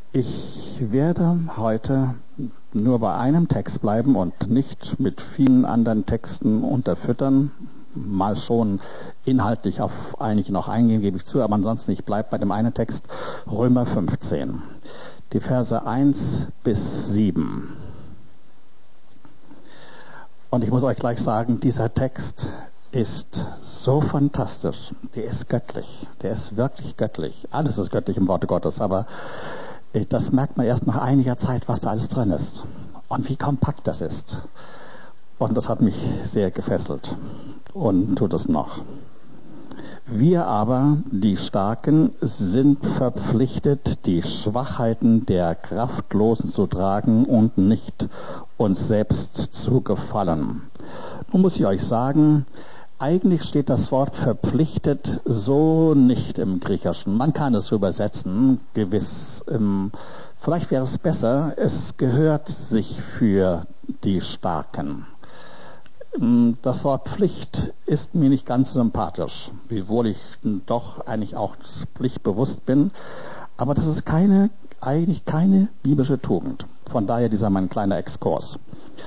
Ich werde heute nur bei einem Text bleiben und nicht mit vielen anderen Texten unterfüttern. Mal schon inhaltlich auf einige noch eingehen, gebe ich zu, aber ansonsten, ich bleibe bei dem einen Text, Römer 15, die Verse 1 bis 7. Und ich muss euch gleich sagen, dieser Text ist so fantastisch, der ist göttlich, der ist wirklich göttlich. Alles ist göttlich im Worte Gottes, aber das merkt man erst nach einiger Zeit, was da alles drin ist und wie kompakt das ist. Und das hat mich sehr gefesselt und tut es noch. Wir aber, die Starken, sind verpflichtet, die Schwachheiten der Kraftlosen zu tragen und nicht uns selbst zu gefallen. Nun muss ich euch sagen, eigentlich steht das Wort verpflichtet so nicht im Griechischen. Man kann es so übersetzen, gewiss. Vielleicht wäre es besser, es gehört sich für die Starken. Das Wort Pflicht ist mir nicht ganz sympathisch, wiewohl ich doch eigentlich auch pflichtbewusst bin. Aber das ist eigentlich keine biblische Tugend. Von daher dieser mein kleiner Exkurs.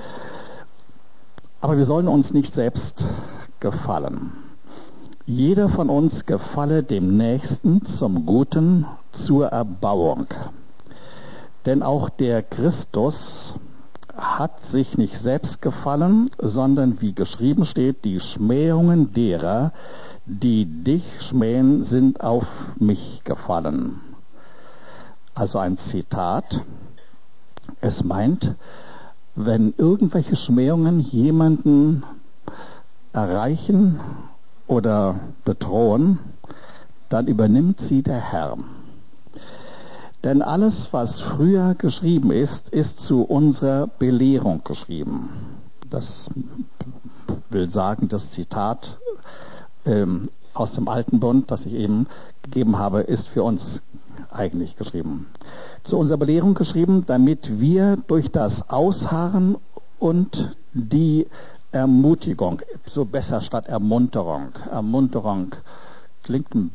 Aber wir sollen uns nicht selbst gefallen. Jeder von uns gefalle dem Nächsten zum Guten, zur Erbauung. Denn auch der Christus hat sich nicht selbst gefallen, sondern wie geschrieben steht, die Schmähungen derer, die dich schmähen, sind auf mich gefallen. Also ein Zitat. Es meint, wenn irgendwelche Schmähungen jemanden erreichen oder bedrohen, dann übernimmt sie der Herr. Denn alles, was früher geschrieben ist, ist zu unserer Belehrung geschrieben. Das will sagen, das Zitat aus dem Alten Bund, das ich eben gegeben habe, ist für uns eigentlich geschrieben. Zu unserer Belehrung geschrieben, damit wir durch das Ausharren und die Ermutigung, so besser statt Ermunterung. Ermunterung klingt ein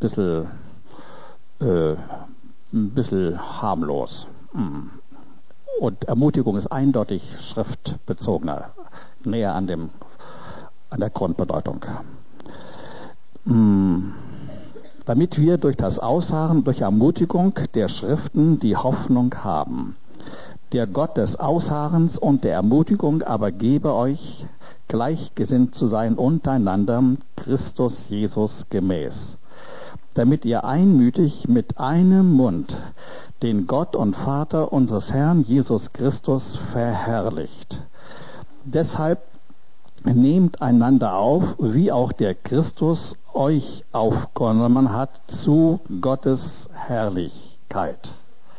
bisschen harmlos. Und Ermutigung ist eindeutig schriftbezogener, näher an der Grundbedeutung. Damit wir durch das Ausharren, durch Ermutigung der Schriften die Hoffnung haben. Der Gott des Ausharrens und der Ermutigung aber gebe euch, gleichgesinnt zu sein untereinander, Christus Jesus gemäß, damit ihr einmütig mit einem Mund den Gott und Vater unseres Herrn Jesus Christus verherrlicht. Deshalb nehmt einander auf, wie auch der Christus euch aufgenommen hat, zu Gottes Herrlichkeit.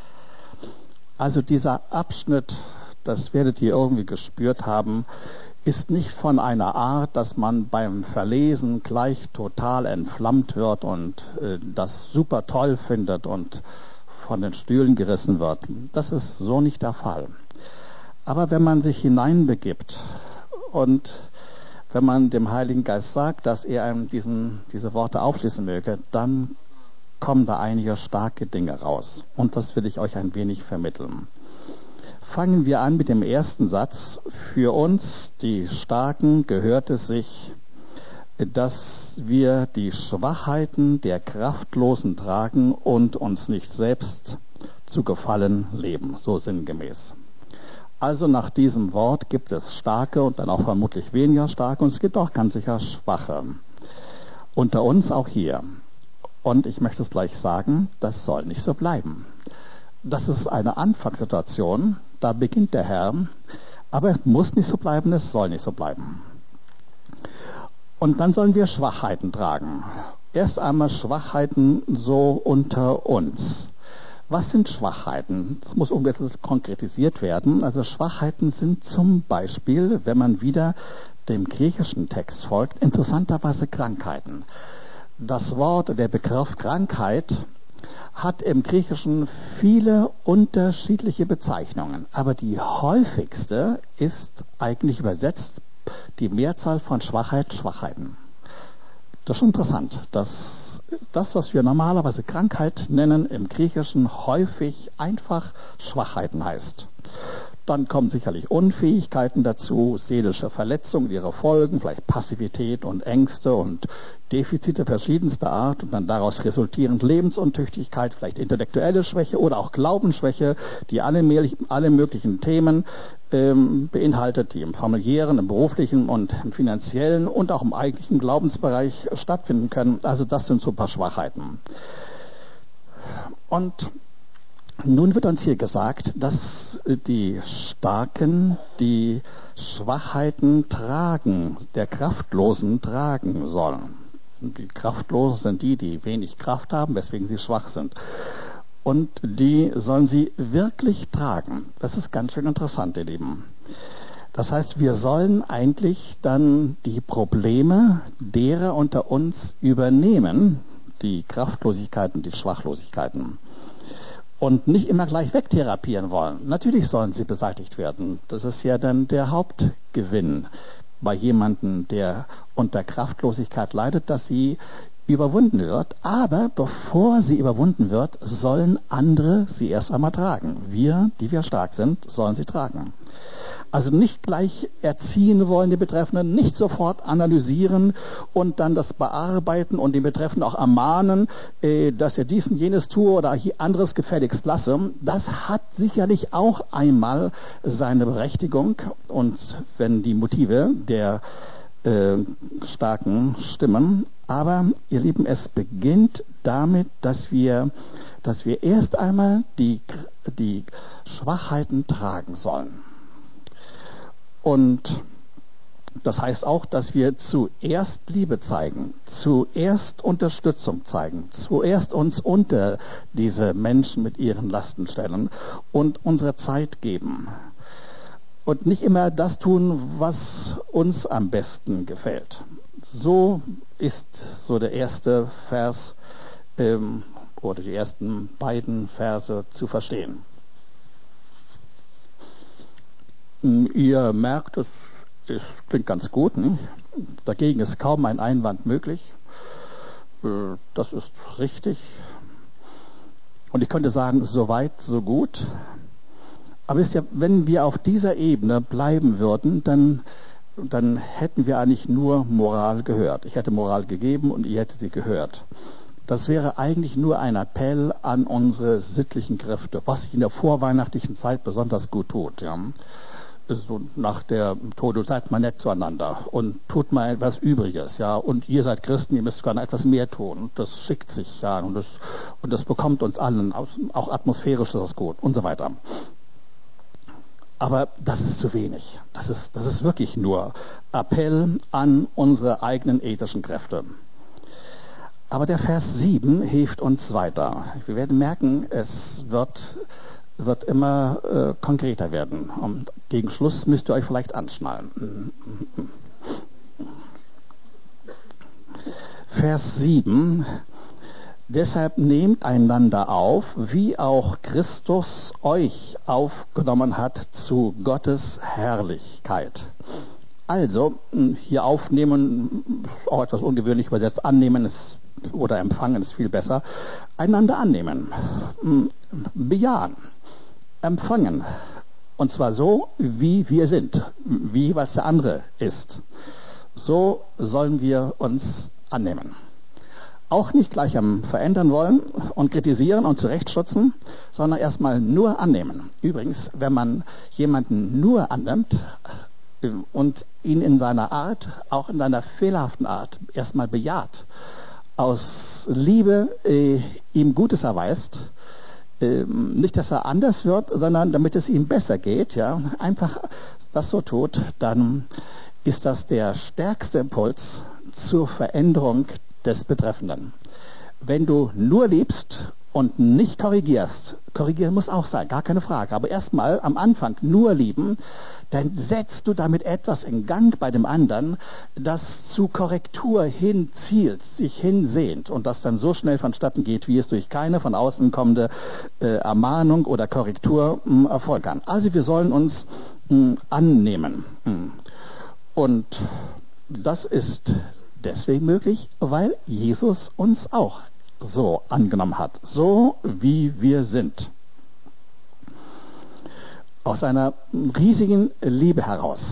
Also dieser Abschnitt, das werdet ihr irgendwie gespürt haben, ist nicht von einer Art, dass man beim Verlesen gleich total entflammt wird und das super toll findet und von den Stühlen gerissen wird. Das ist so nicht der Fall. Aber wenn man sich hineinbegibt und wenn man dem Heiligen Geist sagt, dass er einem diese Worte aufschließen möge, dann kommen da einige starke Dinge raus. Und das will ich euch ein wenig vermitteln. Fangen wir an mit dem ersten Satz. Für uns, die Starken, gehört es sich, dass wir die Schwachheiten der Kraftlosen tragen und uns nicht selbst zu gefallen leben, so sinngemäß. Also nach diesem Wort gibt es Starke und dann auch vermutlich weniger Starke und es gibt auch ganz sicher Schwache. Unter uns auch hier. Und ich möchte es gleich sagen, das soll nicht so bleiben. Das ist eine Anfangssituation, da beginnt der Herr, aber es muss nicht so bleiben, es soll nicht so bleiben. Und dann sollen wir Schwachheiten tragen. Erst einmal Schwachheiten so unter uns. Was sind Schwachheiten? Das muss unbedingt konkretisiert werden. Also Schwachheiten sind zum Beispiel, wenn man wieder dem griechischen Text folgt, interessanterweise Krankheiten. Das Wort, der Begriff Krankheit hat im Griechischen viele unterschiedliche Bezeichnungen, aber die häufigste ist eigentlich übersetzt die Mehrzahl von Schwachheiten. Das ist schon interessant. Das das, was wir normalerweise Krankheit nennen, im Griechischen häufig einfach Schwachheiten heißt. Dann kommen sicherlich Unfähigkeiten dazu, seelische Verletzungen, ihre Folgen, vielleicht Passivität und Ängste und Defizite verschiedenster Art und dann daraus resultierend Lebensuntüchtigkeit, vielleicht intellektuelle Schwäche oder auch Glaubensschwäche, die alle möglichen Themen beinhaltet, die im familiären, im beruflichen und im finanziellen und auch im eigentlichen Glaubensbereich stattfinden können. Also das sind so ein paar Schwachheiten. Und nun wird uns hier gesagt, dass die Starken die Schwachheiten tragen, der Kraftlosen tragen sollen. Die Kraftlosen sind die wenig Kraft haben, weswegen sie schwach sind. Und die sollen sie wirklich tragen. Das ist ganz schön interessant, ihr Lieben. Das heißt, wir sollen eigentlich dann die Probleme derer unter uns übernehmen, die Kraftlosigkeiten, die Schwachlosigkeiten. Und nicht immer gleich wegtherapieren wollen. Natürlich sollen sie beseitigt werden. Das ist ja dann der Hauptgewinn bei jemandem, der unter Kraftlosigkeit leidet, dass sie überwunden wird. Aber bevor sie überwunden wird, sollen andere sie erst einmal tragen. Wir, die wir stark sind, sollen sie tragen. Also nicht gleich erziehen wollen, die Betreffenden, nicht sofort analysieren und dann das bearbeiten und den Betreffenden auch ermahnen, dass er dies und jenes tue oder anderes gefälligst lasse. Das hat sicherlich auch einmal seine Berechtigung. Und wenn die Motive der Starken stimmen. Aber, ihr Lieben, es beginnt damit, dass wir erst einmal die Schwachheiten tragen sollen. Und das heißt auch, dass wir zuerst Liebe zeigen, zuerst Unterstützung zeigen, zuerst uns unter diese Menschen mit ihren Lasten stellen und unsere Zeit geben. Und nicht immer das tun, was uns am besten gefällt. So ist so der erste Vers oder die ersten beiden Verse zu verstehen. Ihr merkt, es klingt ganz gut. Nicht? Dagegen ist kaum ein Einwand möglich. Das ist richtig. Und ich könnte sagen, so weit, so gut. Aber wisst ihr, wenn wir auf dieser Ebene bleiben würden, dann hätten wir eigentlich nur Moral gehört. Ich hätte Moral gegeben und ihr hättet sie gehört. Das wäre eigentlich nur ein Appell an unsere sittlichen Kräfte, was sich in der vorweihnachtlichen Zeit besonders gut tut. Ja. So nach der Tode, seid mal nett zueinander und tut mal etwas Übriges, ja. Und ihr seid Christen, ihr müsst gerne etwas mehr tun. Das schickt sich, ja. Und das bekommt uns allen, auch atmosphärisch ist das gut und so weiter. Aber das ist zu wenig. Das ist wirklich nur Appell an unsere eigenen ethischen Kräfte. Aber der Vers 7 hilft uns weiter. Wir werden merken, es wird immer konkreter werden. Und gegen Schluss müsst ihr euch vielleicht anschnallen. Vers 7. Deshalb nehmt einander auf, wie auch Christus euch aufgenommen hat zu Gottes Herrlichkeit. Also, hier aufnehmen, auch etwas ungewöhnlich übersetzt, annehmen ist, oder empfangen ist viel besser. Einander annehmen, bejahen, empfangen. Und zwar so, wie wir sind, wie was der andere ist. So sollen wir uns annehmen. Auch nicht gleich am Verändern wollen und kritisieren und zurechtstutzen, sondern erstmal nur annehmen. Übrigens, wenn man jemanden nur annimmt und ihn in seiner Art, auch in seiner fehlerhaften Art, erstmal bejaht, aus Liebe ihm Gutes erweist, nicht, dass er anders wird, sondern damit es ihm besser geht, ja, einfach das so tut, dann ist das der stärkste Impuls zur Veränderung des Betreffenden. Wenn du nur liebst und nicht korrigierst, korrigieren muss auch sein, gar keine Frage, aber erstmal am Anfang nur lieben, dann setzt du damit etwas in Gang bei dem anderen, das zu Korrektur hinzielt, sich hinsehnt und das dann so schnell vonstatten geht, wie es durch keine von außen kommende Ermahnung oder Korrektur erfolgen kann. Also wir sollen uns annehmen. Und das ist deswegen möglich, weil Jesus uns auch so angenommen hat, so wie wir sind. Aus einer riesigen Liebe heraus,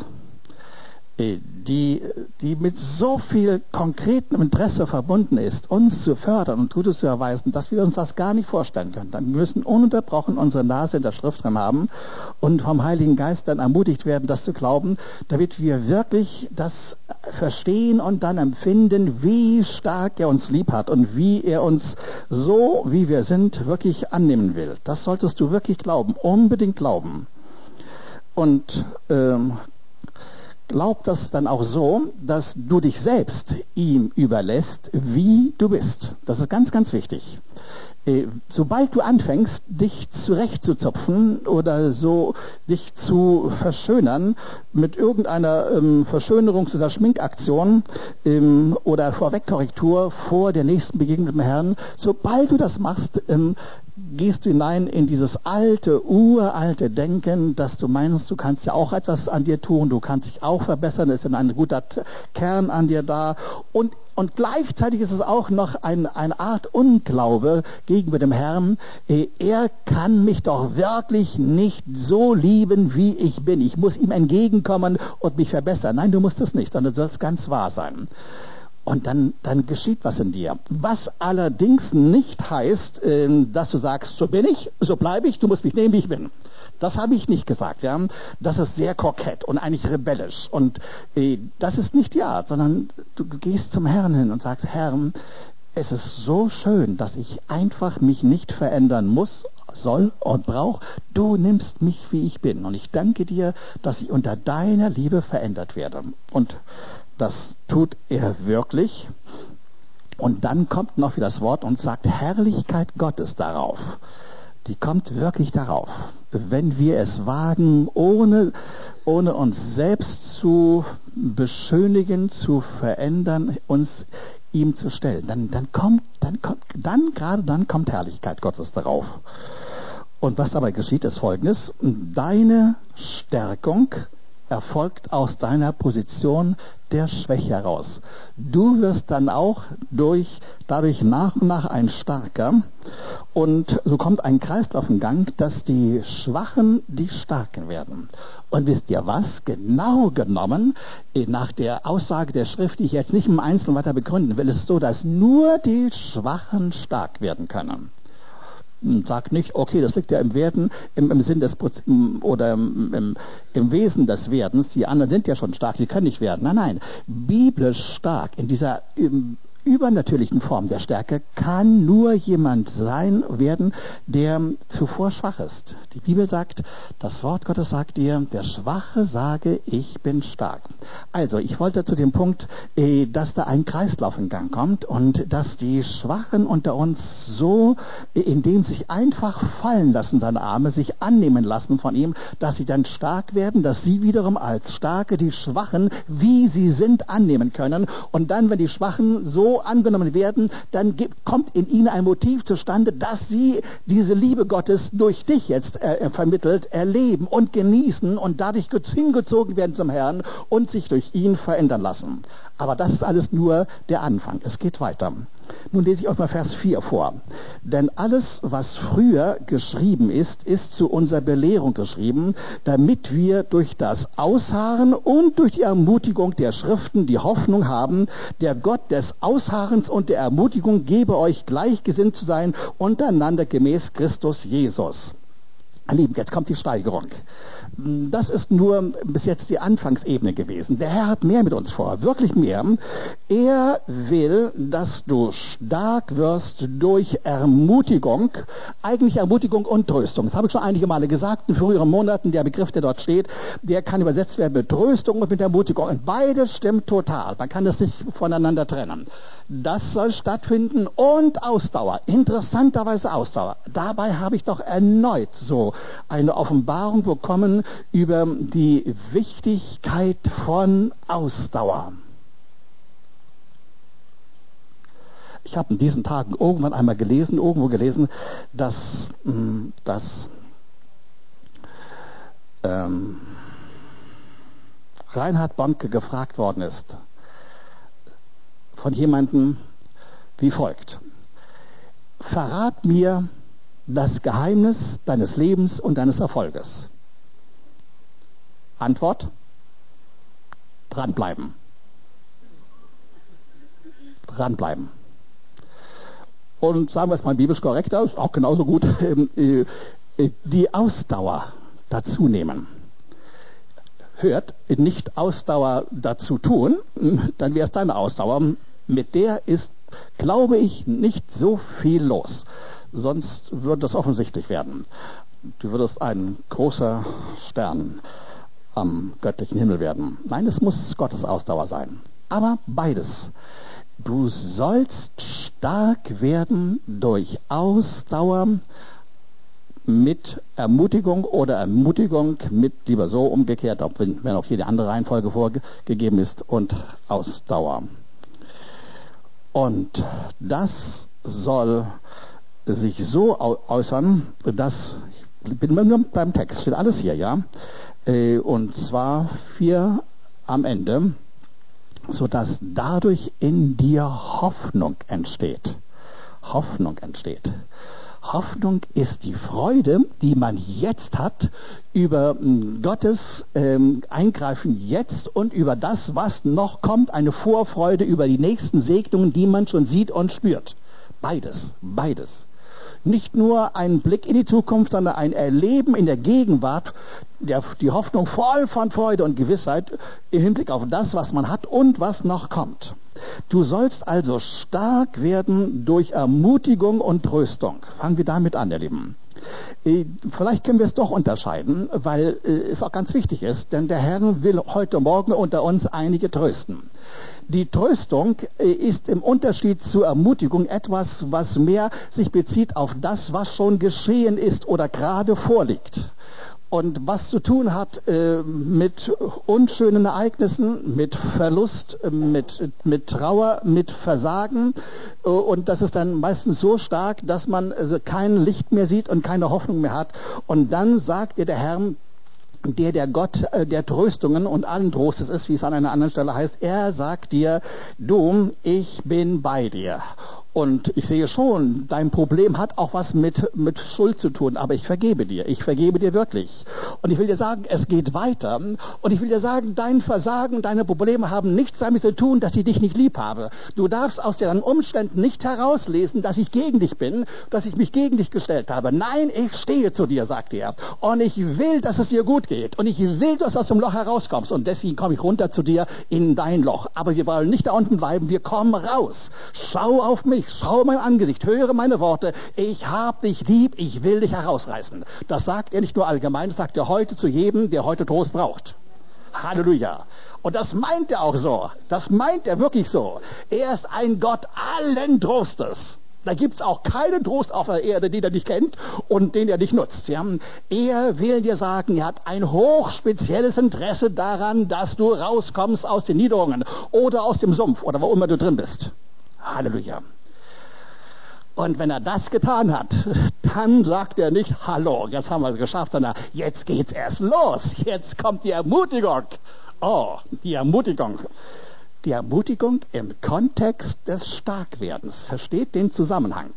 die mit so viel konkretem Interesse verbunden ist, uns zu fördern und Gutes zu erweisen, dass wir uns das gar nicht vorstellen können. Dann müssen ununterbrochen unsere Nase in der Schrift drin haben und vom Heiligen Geist dann ermutigt werden, das zu glauben, damit wir wirklich das verstehen und dann empfinden, wie stark er uns lieb hat und wie er uns so, wie wir sind, wirklich annehmen will. Das solltest du wirklich glauben, unbedingt glauben. Und glaub das dann auch so, dass du dich selbst ihm überlässt, wie du bist. Das ist ganz, ganz wichtig. Sobald du anfängst, dich zurechtzuzupfen oder so dich zu verschönern mit irgendeiner Verschönerungs- oder Schminkaktion oder Vorwegkorrektur vor der nächsten Begegnung mit dem Herrn, sobald du das machst, gehst du hinein in dieses uralte Denken, dass du meinst, du kannst ja auch etwas an dir tun, du kannst dich auch verbessern, es ist ein guter Kern an dir da und gleichzeitig ist es auch noch eine Art Unglaube gegenüber dem Herrn. Er kann mich doch wirklich nicht so lieben, wie ich bin. Ich muss ihm entgegenkommen und mich verbessern. Nein, du musst es nicht, sondern du sollst ganz wahr sein. Und dann geschieht was in dir. Was allerdings nicht heißt, dass du sagst, so bin ich, so bleibe ich, du musst mich nehmen, wie ich bin. Das habe ich nicht gesagt, ja. Das ist sehr kokett und eigentlich rebellisch. Und das ist nicht die Art, sondern du gehst zum Herrn hin und sagst, Herr, es ist so schön, dass ich einfach mich nicht verändern muss, soll und brauche. Du nimmst mich, wie ich bin. Und ich danke dir, dass ich unter deiner Liebe verändert werde. Und das tut er wirklich. Und dann kommt noch wieder das Wort und sagt Herrlichkeit Gottes darauf. Die kommt wirklich darauf. Wenn wir es wagen, ohne uns selbst zu beschönigen, zu verändern, uns ihm zu stellen, dann kommt Herrlichkeit Gottes darauf. Und was dabei geschieht, ist Folgendes: Deine Stärkung erfolgt aus deiner Position der Schwäche heraus. Du wirst dann auch dadurch nach und nach ein Starker, und so kommt ein Kreislauf in Gang, dass die Schwachen die Starken werden. Und wisst ihr was? Genau genommen, nach der Aussage der Schrift, die ich jetzt nicht im Einzelnen weiter begründen will, ist es so, dass nur die Schwachen stark werden können. Sagt nicht, okay, das liegt ja im Werden, im Sinn des oder im Wesen des Werdens. Die anderen sind ja schon stark, die können nicht werden. Nein, biblisch stark in dieser übernatürlichen Form der Stärke kann nur jemand werden, der zuvor schwach ist. Die Bibel sagt, das Wort Gottes sagt dir, der Schwache sage, ich bin stark. Also, ich wollte zu dem Punkt, dass da ein Kreislauf in Gang kommt und dass die Schwachen unter uns so, indem sich einfach fallen lassen, seine Arme, sich annehmen lassen von ihm, dass sie dann stark werden, dass sie wiederum als Starke die Schwachen, wie sie sind, annehmen können. Und dann, wenn die Schwachen so angenommen werden, dann kommt in ihnen ein Motiv zustande, dass sie diese Liebe Gottes durch dich jetzt vermittelt, erleben und genießen und dadurch hingezogen werden zum Herrn und sich durch ihn verändern lassen. Aber das ist alles nur der Anfang. Es geht weiter. Nun lese ich euch mal Vers 4 vor. Denn alles, was früher geschrieben ist, ist zu unserer Belehrung geschrieben, damit wir durch das Ausharren und durch die Ermutigung der Schriften die Hoffnung haben, der Gott des Ausharrens und der Ermutigung gebe euch gleichgesinnt zu sein untereinander gemäß Christus Jesus. Lieben, jetzt kommt die Steigerung. Das ist nur bis jetzt die Anfangsebene gewesen. Der Herr hat mehr mit uns vor, wirklich mehr. Er will, dass du stark wirst durch Ermutigung, eigentlich Ermutigung und Tröstung. Das habe ich schon einige Male gesagt, in früheren Monaten, der Begriff, der dort steht, der kann übersetzt werden mit Tröstung und mit Ermutigung. Und beides stimmt total. Man kann das nicht voneinander trennen. Das soll stattfinden und Ausdauer, interessanterweise Ausdauer. Dabei habe ich doch erneut so eine Offenbarung bekommen über die Wichtigkeit von Ausdauer. Ich habe in diesen Tagen irgendwann einmal irgendwo gelesen, dass Reinhard Bonke gefragt worden ist, von jemandem wie folgt: Verrat mir das Geheimnis deines Lebens und deines Erfolges. Antwort: dranbleiben. Dranbleiben. Und sagen wir es mal biblisch korrekter, ist auch genauso gut, die Ausdauer dazu nehmen. Hört, nicht Ausdauer dazu tun, dann wäre es deine Ausdauer. Mit der ist, glaube ich, nicht so viel los. Sonst würde das offensichtlich werden. Du würdest ein großer Stern am göttlichen Himmel werden. Nein, es muss Gottes Ausdauer sein. Aber beides. Du sollst stark werden durch Ausdauer mit Ermutigung oder Ermutigung mit, lieber so umgekehrt, wenn auch hier die andere Reihenfolge vorgegeben ist, und Ausdauer. Und das soll sich so äußern, dass, ich bin nur beim Text, steht alles hier, ja, und zwar 4 am Ende, sodass dadurch in dir Hoffnung entsteht. Hoffnung entsteht. Hoffnung ist die Freude, die man jetzt hat über Gottes Eingreifen jetzt und über das, was noch kommt, eine Vorfreude über die nächsten Segnungen, die man schon sieht und spürt. Beides, beides. Nicht nur ein Blick in die Zukunft, sondern ein Erleben in der Gegenwart, die Hoffnung voll von Freude und Gewissheit im Hinblick auf das, was man hat und was noch kommt. Du sollst also stark werden durch Ermutigung und Tröstung. Fangen wir damit an, ihr Lieben. Vielleicht können wir es doch unterscheiden, weil es auch ganz wichtig ist, denn der Herr will heute Morgen unter uns einige trösten. Die Tröstung ist im Unterschied zur Ermutigung etwas, was mehr sich bezieht auf das, was schon geschehen ist oder gerade vorliegt. Und was zu tun hat mit unschönen Ereignissen, mit Verlust, mit Trauer, mit Versagen. Und das ist dann meistens so stark, dass man kein Licht mehr sieht und keine Hoffnung mehr hat. Und dann sagt ihr der Herr, der Gott der Tröstungen und allen Trostes ist, wie es an einer anderen Stelle heißt, er sagt dir, du, ich bin bei dir. Und ich sehe schon, dein Problem hat auch was mit Schuld zu tun, aber ich vergebe dir wirklich. Und ich will dir sagen, es geht weiter. Und ich will dir sagen, dein Versagen, deine Probleme haben nichts damit zu tun, dass ich dich nicht lieb habe. Du darfst aus deinen Umständen nicht herauslesen, dass ich gegen dich bin, dass ich mich gegen dich gestellt habe. Nein, ich stehe zu dir, sagt er. Und ich will, dass es dir gut geht. Und ich will, dass du aus dem Loch herauskommst. Und deswegen komme ich runter zu dir in dein Loch. Aber wir wollen nicht da unten bleiben, wir kommen raus. Schau auf mich. Schau mein Angesicht, höre meine Worte, ich hab dich lieb, ich will dich herausreißen. Das sagt er nicht nur allgemein, das sagt er heute zu jedem, der heute Trost braucht. Halleluja. Und das meint er auch so, das meint er wirklich so. Er ist ein Gott allen Trostes. Da gibt's auch keinen Trost auf der Erde, den er nicht kennt und den er nicht nutzt. Ja? Er will dir sagen, er hat ein hochspezielles Interesse daran, dass du rauskommst aus den Niederungen oder aus dem Sumpf oder wo immer du drin bist. Halleluja. Und wenn er das getan hat, dann sagt er nicht, hallo, jetzt haben wir es geschafft, sondern jetzt geht's erst los. Jetzt kommt die Ermutigung. Oh, die Ermutigung. Die Ermutigung im Kontext des Starkwerdens. Versteht den Zusammenhang.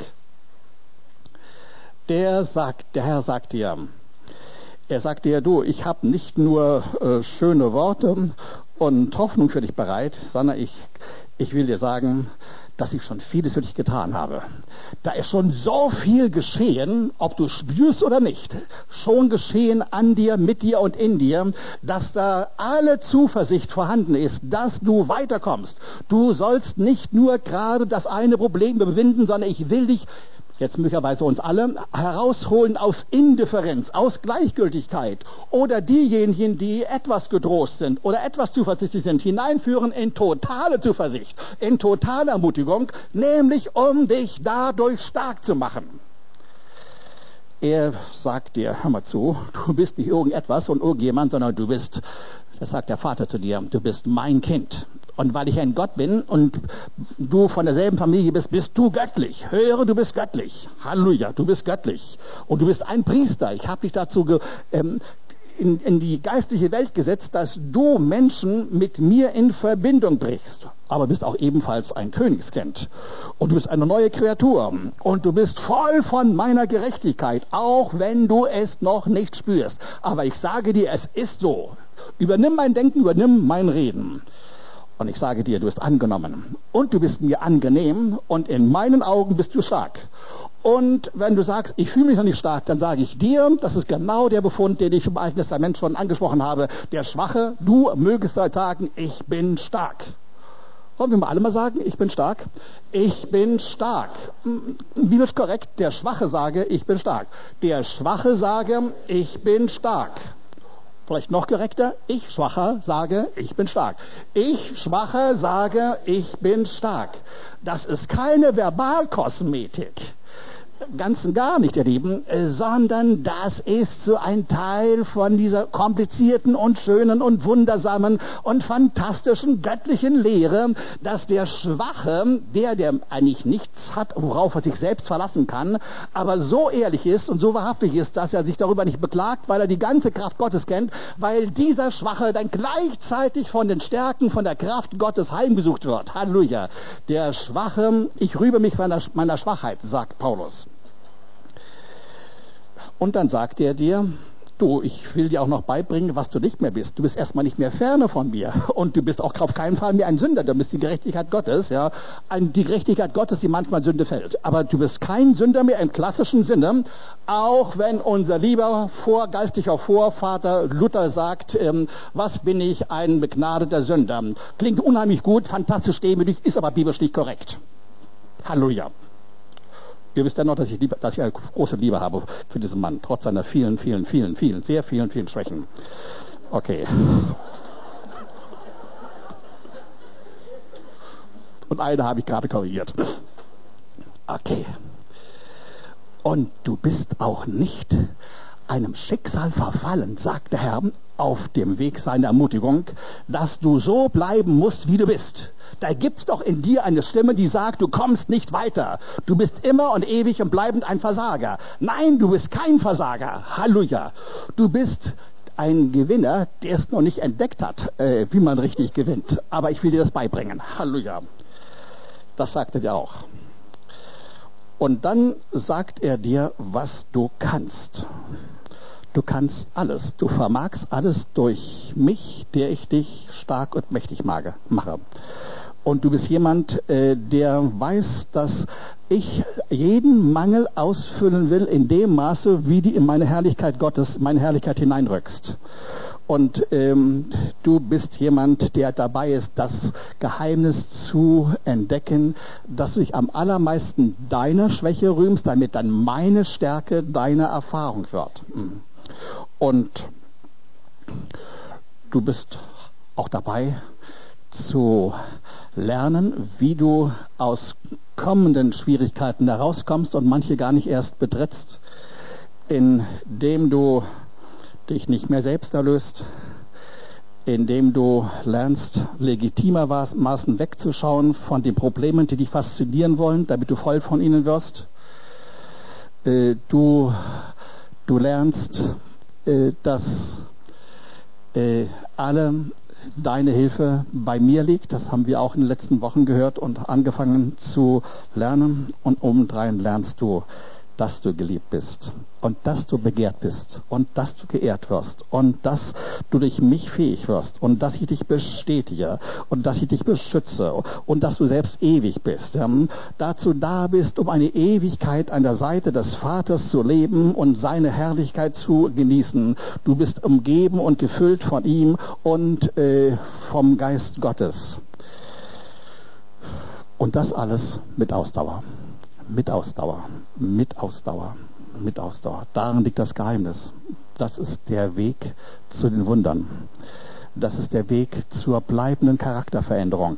Der Herr sagt dir, du, ich habe nicht nur schöne Worte und Hoffnung für dich bereit, sondern ich will dir sagen, dass ich schon vieles für dich getan habe. Da ist schon so viel geschehen, ob du spürst oder nicht, schon geschehen an dir, mit dir und in dir, dass da alle Zuversicht vorhanden ist, dass du weiterkommst. Du sollst nicht nur gerade das eine Problem überwinden, sondern ich will dich, jetzt möglicherweise uns alle, herausholen aus Indifferenz, aus Gleichgültigkeit oder diejenigen, die etwas getrost sind oder etwas zuversichtlich sind, hineinführen in totale Zuversicht, in totale Ermutigung, nämlich um dich dadurch stark zu machen. Er sagt dir, hör mal zu, du bist nicht irgendetwas und irgendjemand, sondern du bist, das sagt der Vater zu dir, du bist mein Kind. Und weil ich ein Gott bin und du von derselben Familie bist, bist du göttlich. Höre, du bist göttlich. Halleluja, du bist göttlich. Und du bist ein Priester. Ich habe dich dazu in die geistliche Welt gesetzt, dass du Menschen mit mir in Verbindung bringst. Aber bist auch ebenfalls ein Königskind. Und du bist eine neue Kreatur. Und du bist voll von meiner Gerechtigkeit, auch wenn du es noch nicht spürst. Aber ich sage dir, es ist so. Übernimm mein Denken, übernimm mein Reden. Und ich sage dir, du bist angenommen. Und du bist mir angenehm. Und in meinen Augen bist du stark. Und wenn du sagst, ich fühle mich noch nicht stark, dann sage ich dir, das ist genau der Befund, den ich im Alten Testament schon angesprochen habe. Der Schwache, du mögest sagen, ich bin stark. Wollen wir mal alle mal sagen, ich bin stark? Ich bin stark. Wie wird korrekt? Der Schwache sage, ich bin stark. Der Schwache sage, ich bin stark. Vielleicht noch korrekter, ich Schwacher sage, ich bin stark. Ich Schwache sage, ich bin stark. Das ist keine Verbalkosmetik. Ganz und gar nicht, ihr Lieben, sondern das ist so ein Teil von dieser komplizierten und schönen und wundersamen und fantastischen göttlichen Lehre, dass der Schwache, der eigentlich nichts hat, worauf er sich selbst verlassen kann, aber so ehrlich ist und so wahrhaftig ist, dass er sich darüber nicht beklagt, weil er die ganze Kraft Gottes kennt, weil dieser Schwache dann gleichzeitig von den Stärken, von der Kraft Gottes heimgesucht wird. Halleluja. Der Schwache, ich rühme mich meiner Schwachheit, sagt Paulus. Und dann sagt er dir, du, ich will dir auch noch beibringen, was du nicht mehr bist. Du bist erstmal nicht mehr ferne von mir. Und du bist auch auf keinen Fall mehr ein Sünder. Du bist die Gerechtigkeit Gottes, ja. Die Gerechtigkeit Gottes, die manchmal Sünde fällt. Aber du bist kein Sünder mehr im klassischen Sinne. Auch wenn unser lieber geistlicher Vorvater Luther sagt, was bin ich, ein begnadeter Sünder. Klingt unheimlich gut, fantastisch demütig, ist aber biblisch nicht korrekt. Halleluja. Ihr wisst ja noch, dass ich eine große Liebe habe für diesen Mann, trotz seiner vielen Schwächen. Okay. Und eine habe ich gerade korrigiert. Okay. Und du bist auch nicht einem Schicksal verfallen, sagt der Herr, auf dem Weg seiner Ermutigung, dass du so bleiben musst, wie du bist. Da gibt's doch in dir eine Stimme, die sagt, du kommst nicht weiter. Du bist immer und ewig und bleibend ein Versager. Nein, du bist kein Versager. Halleluja. Du bist ein Gewinner, der es noch nicht entdeckt hat, wie man richtig gewinnt. Aber ich will dir das beibringen. Halleluja. Das sagt er dir auch. Und dann sagt er dir, was du kannst. Du kannst alles. Du vermagst alles durch mich, der ich dich stark und mächtig mache. Und du bist jemand, der weiß, dass ich jeden Mangel ausfüllen will in dem Maße, wie die in meine Herrlichkeit Gottes, meine Herrlichkeit hineinrückst. Und du bist jemand, der dabei ist, das Geheimnis zu entdecken, dass du dich am allermeisten deiner Schwäche rühmst, damit dann meine Stärke deine Erfahrung wird. Und du bist auch dabei zu lernen, wie du aus kommenden Schwierigkeiten herauskommst und manche gar nicht erst betrittst, indem du dich nicht mehr selbst erlöst, indem du lernst, legitimermaßen wegzuschauen von den Problemen, die dich faszinieren wollen, damit du voll von ihnen wirst. Du lernst, dass alle deine Hilfe bei mir liegt. Das haben wir auch in den letzten Wochen gehört und angefangen zu lernen. Und obendrein lernst du, dass du geliebt bist und dass du begehrt bist und dass du geehrt wirst und dass du durch mich fähig wirst und dass ich dich bestätige und dass ich dich beschütze und dass du selbst ewig bist. Dazu da bist, um eine Ewigkeit an der Seite des Vaters zu leben und seine Herrlichkeit zu genießen. Du bist umgeben und gefüllt von ihm und vom Geist Gottes. Und das alles mit Ausdauer. Mit Ausdauer, mit Ausdauer, mit Ausdauer. Darin liegt das Geheimnis. Das ist der Weg zu den Wundern. Das ist der Weg zur bleibenden Charakterveränderung.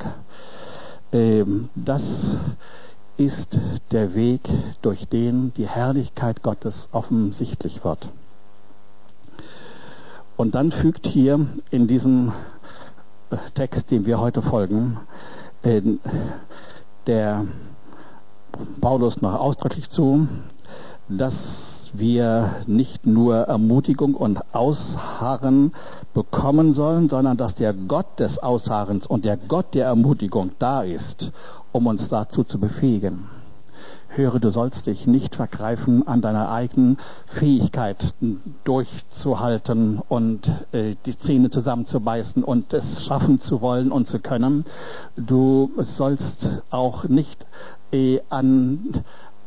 Das ist der Weg, durch den die Herrlichkeit Gottes offensichtlich wird. Und dann fügt hier in diesem Text, dem wir heute folgen, der Paulus noch ausdrücklich zu, dass wir nicht nur Ermutigung und Ausharren bekommen sollen, sondern dass der Gott des Ausharrens und der Gott der Ermutigung da ist, um uns dazu zu befähigen. Höre, du sollst dich nicht vergreifen an deiner eigenen Fähigkeit, durchzuhalten und die Zähne zusammenzubeißen und es schaffen zu wollen und zu können. Du sollst auch nicht an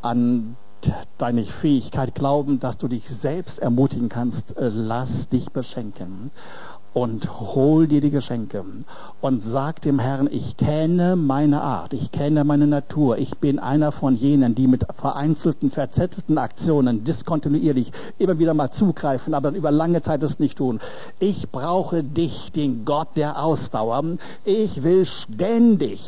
deine Fähigkeit glauben, dass du dich selbst ermutigen kannst. Lass dich beschenken. Und hol dir die Geschenke und sag dem Herrn, ich kenne meine Art, ich kenne meine Natur, ich bin einer von jenen, die mit vereinzelten, verzettelten Aktionen diskontinuierlich immer wieder mal zugreifen, aber über lange Zeit es nicht tun. Ich brauche dich, den Gott der Ausdauer. Ich will ständig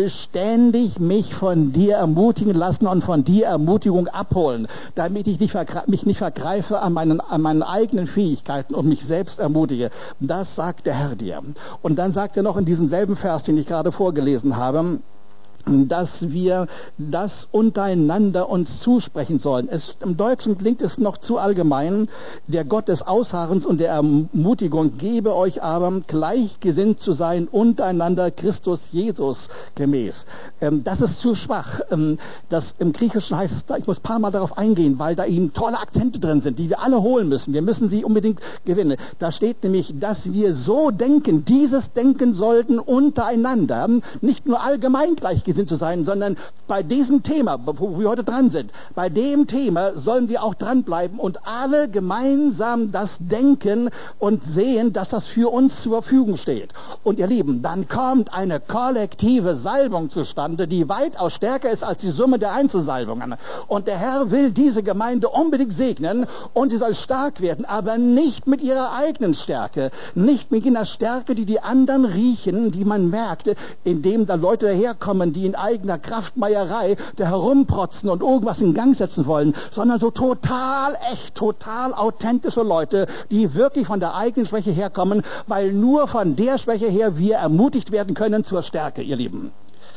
mich von dir ermutigen lassen und von dir Ermutigung abholen, damit ich mich nicht vergreife an meinen eigenen Fähigkeiten und mich selbst ermutige. Das sagt der Herr dir. Und dann sagt er noch in diesem selben Vers, den ich gerade vorgelesen habe, dass wir das untereinander uns zusprechen sollen. Im Deutschen klingt es noch zu allgemein. Der Gott des Ausharrens und der Ermutigung gebe euch aber gleichgesinnt zu sein untereinander Christus Jesus gemäß. Das ist zu schwach. Das im Griechischen heißt es, ich muss ein paar Mal darauf eingehen, weil da eben tolle Akzente drin sind, die wir alle holen müssen. Wir müssen sie unbedingt gewinnen. Da steht nämlich, dass wir so denken, dieses denken sollten untereinander, nicht nur allgemein gleichgesinnt zu sein, sondern bei diesem Thema, wo wir heute dran sind, bei dem Thema sollen wir auch dranbleiben und alle gemeinsam das denken und sehen, dass das für uns zur Verfügung steht. Und ihr Lieben, dann kommt eine kollektive Salbung zustande, die weitaus stärker ist als die Summe der Einzelsalbungen. Und der Herr will diese Gemeinde unbedingt segnen und sie soll stark werden, aber nicht mit ihrer eigenen Stärke, nicht mit jener Stärke, die die anderen riechen, die man merkt, indem da Leute daherkommen, die in eigener Kraftmeierei da herumprotzen und irgendwas in Gang setzen wollen, sondern so total echt, total authentische Leute, die wirklich von der eigenen Schwäche herkommen, weil nur von der Schwäche her wir ermutigt werden können zur Stärke, ihr Lieben.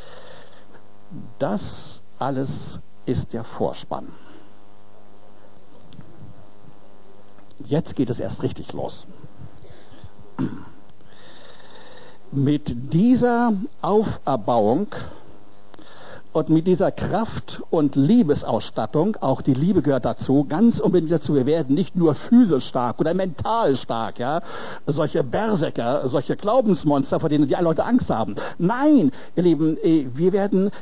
Das alles ist der Vorspann. Jetzt geht es erst richtig los. Mit dieser Auferbauung und mit dieser Kraft- und Liebesausstattung, auch die Liebe gehört dazu, ganz unbedingt dazu, wir werden nicht nur physisch stark oder mental stark, ja, solche Berserker, solche Glaubensmonster, vor denen die alle Leute Angst haben. Nein, ihr Lieben, wir werden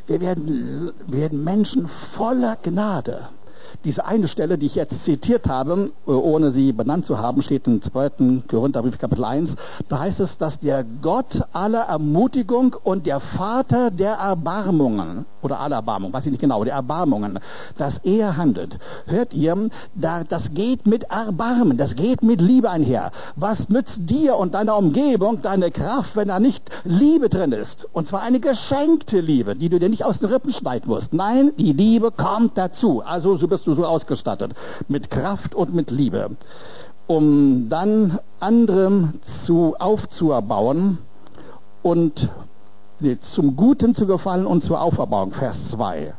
Menschen voller Gnade. Diese eine Stelle, die ich jetzt zitiert habe, ohne sie benannt zu haben, steht im 2. Korintherbrief Kapitel 1. Da heißt es, dass der Gott aller Ermutigung und der Vater der Erbarmungen, oder aller Erbarmung, weiß ich nicht genau, der Erbarmungen, dass er handelt. Hört ihr, das geht mit Erbarmen, das geht mit Liebe einher. Was nützt dir und deiner Umgebung deine Kraft, wenn da nicht Liebe drin ist? Und zwar eine geschenkte Liebe, die du dir nicht aus den Rippen schneiden musst. Nein, die Liebe kommt dazu. Also so bist du so ausgestattet mit Kraft und mit Liebe, um dann anderem aufzuerbauen und zum Guten zu gefallen und zur Auferbauung. Vers 2,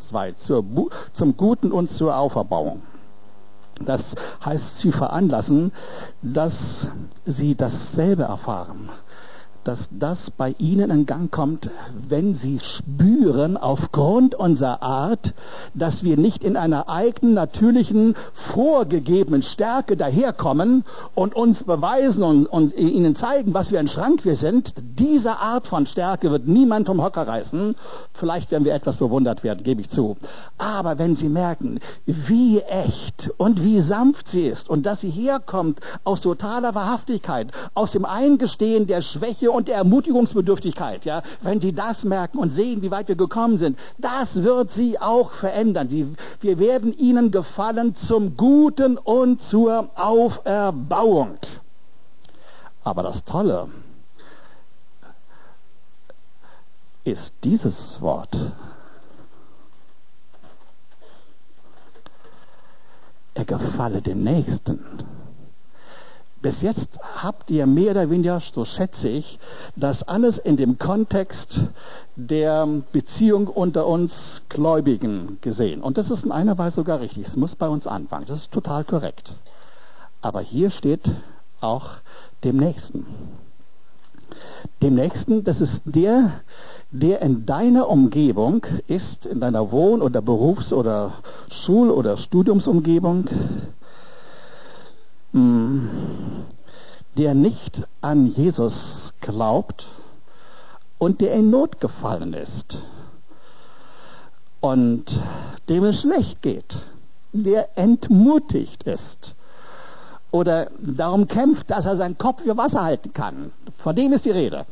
zum Guten und zur Auferbauung. Das heißt, sie veranlassen, dass sie dasselbe erfahren, dass das bei ihnen in Gang kommt, wenn sie spüren, aufgrund unserer Art, dass wir nicht in einer eigenen, natürlichen, vorgegebenen Stärke daherkommen und uns beweisen und ihnen zeigen, was für ein Schrank wir sind. Diese Art von Stärke wird niemand vom Hocker reißen. Vielleicht werden wir etwas bewundert werden, gebe ich zu. Aber wenn sie merken, wie echt und wie sanft sie ist und dass sie herkommt aus totaler Wahrhaftigkeit, aus dem Eingestehen der Schwäche und der Ermutigungsbedürftigkeit, ja, wenn sie das merken und sehen, wie weit wir gekommen sind, das wird sie auch verändern. Wir werden ihnen gefallen zum Guten und zur Auferbauung. Aber das Tolle ist dieses Wort. Er gefalle dem Nächsten. Bis jetzt habt ihr mehr oder weniger, so schätze ich, das alles in dem Kontext der Beziehung unter uns Gläubigen gesehen. Und das ist in einer Weise sogar richtig. Es muss bei uns anfangen. Das ist total korrekt. Aber hier steht auch dem Nächsten. Dem Nächsten, das ist der in deiner Umgebung ist, in deiner Wohn- oder Berufs- oder Schul- oder Studiumsumgebung, der nicht an Jesus glaubt und der in Not gefallen ist und dem es schlecht geht, der entmutigt ist oder darum kämpft, dass er seinen Kopf über Wasser halten kann. Von dem ist die Rede.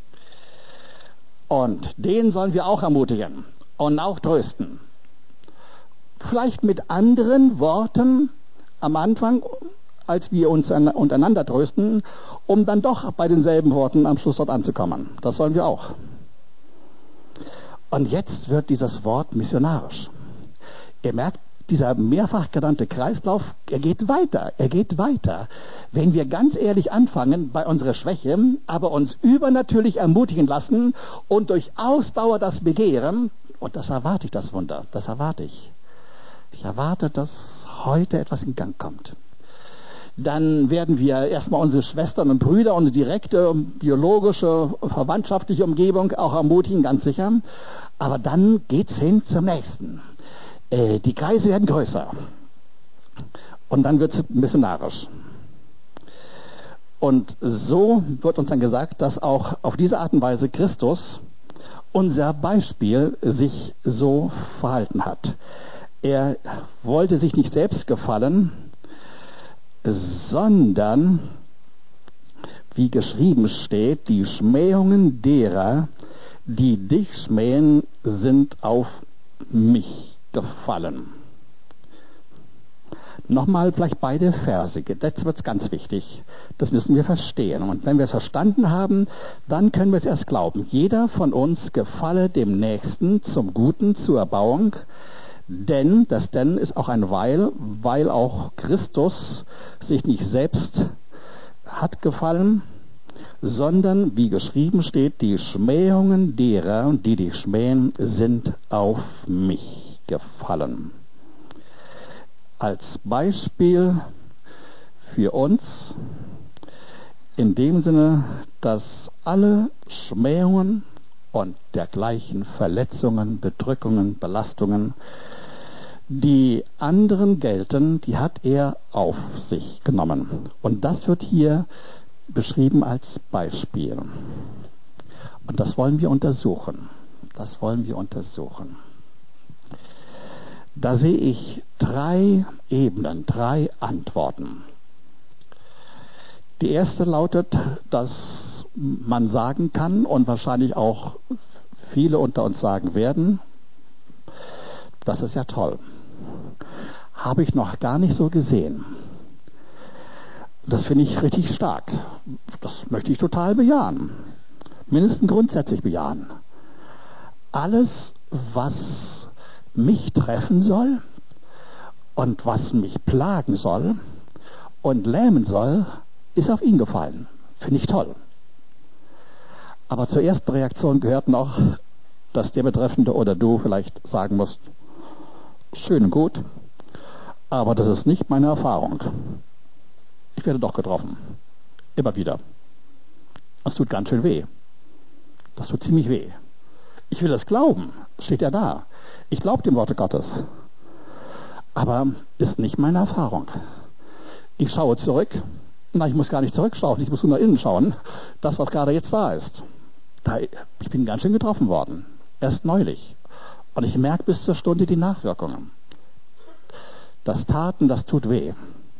Und den sollen wir auch ermutigen und auch trösten. Vielleicht mit anderen Worten am Anfang, als wir uns untereinander trösten, um dann doch bei denselben Worten am Schluss dort anzukommen. Das sollen wir auch. Und jetzt wird dieses Wort missionarisch. Ihr merkt, dieser mehrfach genannte Kreislauf, er geht weiter. Wenn wir ganz ehrlich anfangen bei unserer Schwäche, aber uns übernatürlich ermutigen lassen und durch Ausdauer das begehren, und das erwarte ich, das Wunder, das erwarte ich. Ich erwarte, dass heute etwas in Gang kommt. Dann werden wir erstmal unsere Schwestern und Brüder, unsere direkte biologische, verwandtschaftliche Umgebung auch ermutigen, ganz sicher. Aber dann geht's hin zum Nächsten. Die Kreise werden größer. Und dann wird es missionarisch. Und so wird uns dann gesagt, dass auch auf diese Art und Weise Christus, unser Beispiel, sich so verhalten hat. Er wollte sich nicht selbst gefallen, sondern, wie geschrieben steht, die Schmähungen derer, die dich schmähen, sind auf mich gefallen. Nochmal vielleicht beide Verse. Jetzt wird es ganz wichtig. Das müssen wir verstehen. Und wenn wir es verstanden haben, dann können wir es erst glauben. Jeder von uns gefalle dem Nächsten zum Guten, zur Erbauung. Denn, das Denn ist auch ein weil auch Christus sich nicht selbst hat gefallen, sondern, wie geschrieben steht, die Schmähungen derer, die dich schmähen, sind auf mich gefallen. Als Beispiel für uns in dem Sinne, dass alle Schmähungen und dergleichen Verletzungen, Bedrückungen, Belastungen, die anderen gelten, die hat er auf sich genommen. Und das wird hier beschrieben als Beispiel. Und das wollen wir untersuchen. Da sehe ich 3 Ebenen, 3 Antworten. Die erste lautet, dass man sagen kann und wahrscheinlich auch viele unter uns sagen werden, das ist ja toll. Habe ich noch gar nicht so gesehen. Das finde ich richtig stark. Das möchte ich total bejahen. Mindestens grundsätzlich bejahen. Alles, was mich treffen soll und was mich plagen soll und lähmen soll, ist auf ihn gefallen. Finde ich toll. Aber zur ersten Reaktion gehört noch, dass der Betreffende oder du vielleicht sagen musst, schön und gut, aber das ist nicht meine Erfahrung. Ich werde doch getroffen. Immer wieder. Das tut ganz schön weh. Das tut ziemlich weh. Ich will das glauben. Steht ja da. Ich glaube dem Worte Gottes. Aber ist nicht meine Erfahrung. Ich schaue zurück. Na, ich muss gar nicht zurückschauen. Ich muss nur nach innen schauen. Das, was gerade jetzt da ist. Ich bin ganz schön getroffen worden. Erst neulich. Und ich merke bis zur Stunde die Nachwirkungen. Das Taten, das tut weh.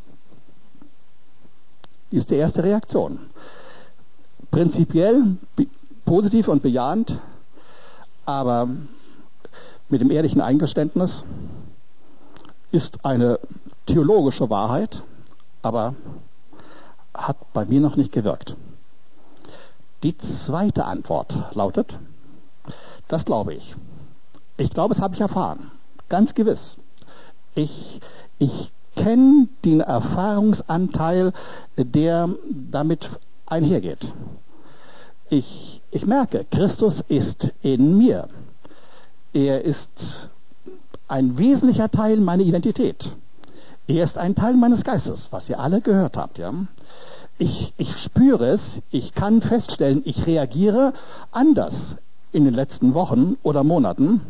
Die ist die erste Reaktion. Prinzipiell positiv und bejahend, aber mit dem ehrlichen Eingeständnis ist eine theologische Wahrheit, aber hat bei mir noch nicht gewirkt. Die zweite Antwort lautet, das glaube ich. Ich glaube, das habe ich erfahren. Ganz gewiss. Ich kenne den Erfahrungsanteil, der damit einhergeht. Ich merke, Christus ist in mir. Er ist ein wesentlicher Teil meiner Identität. Er ist ein Teil meines Geistes, was ihr alle gehört habt. Ja? Ich spüre es, ich kann feststellen, ich reagiere anders in den letzten Wochen oder Monaten.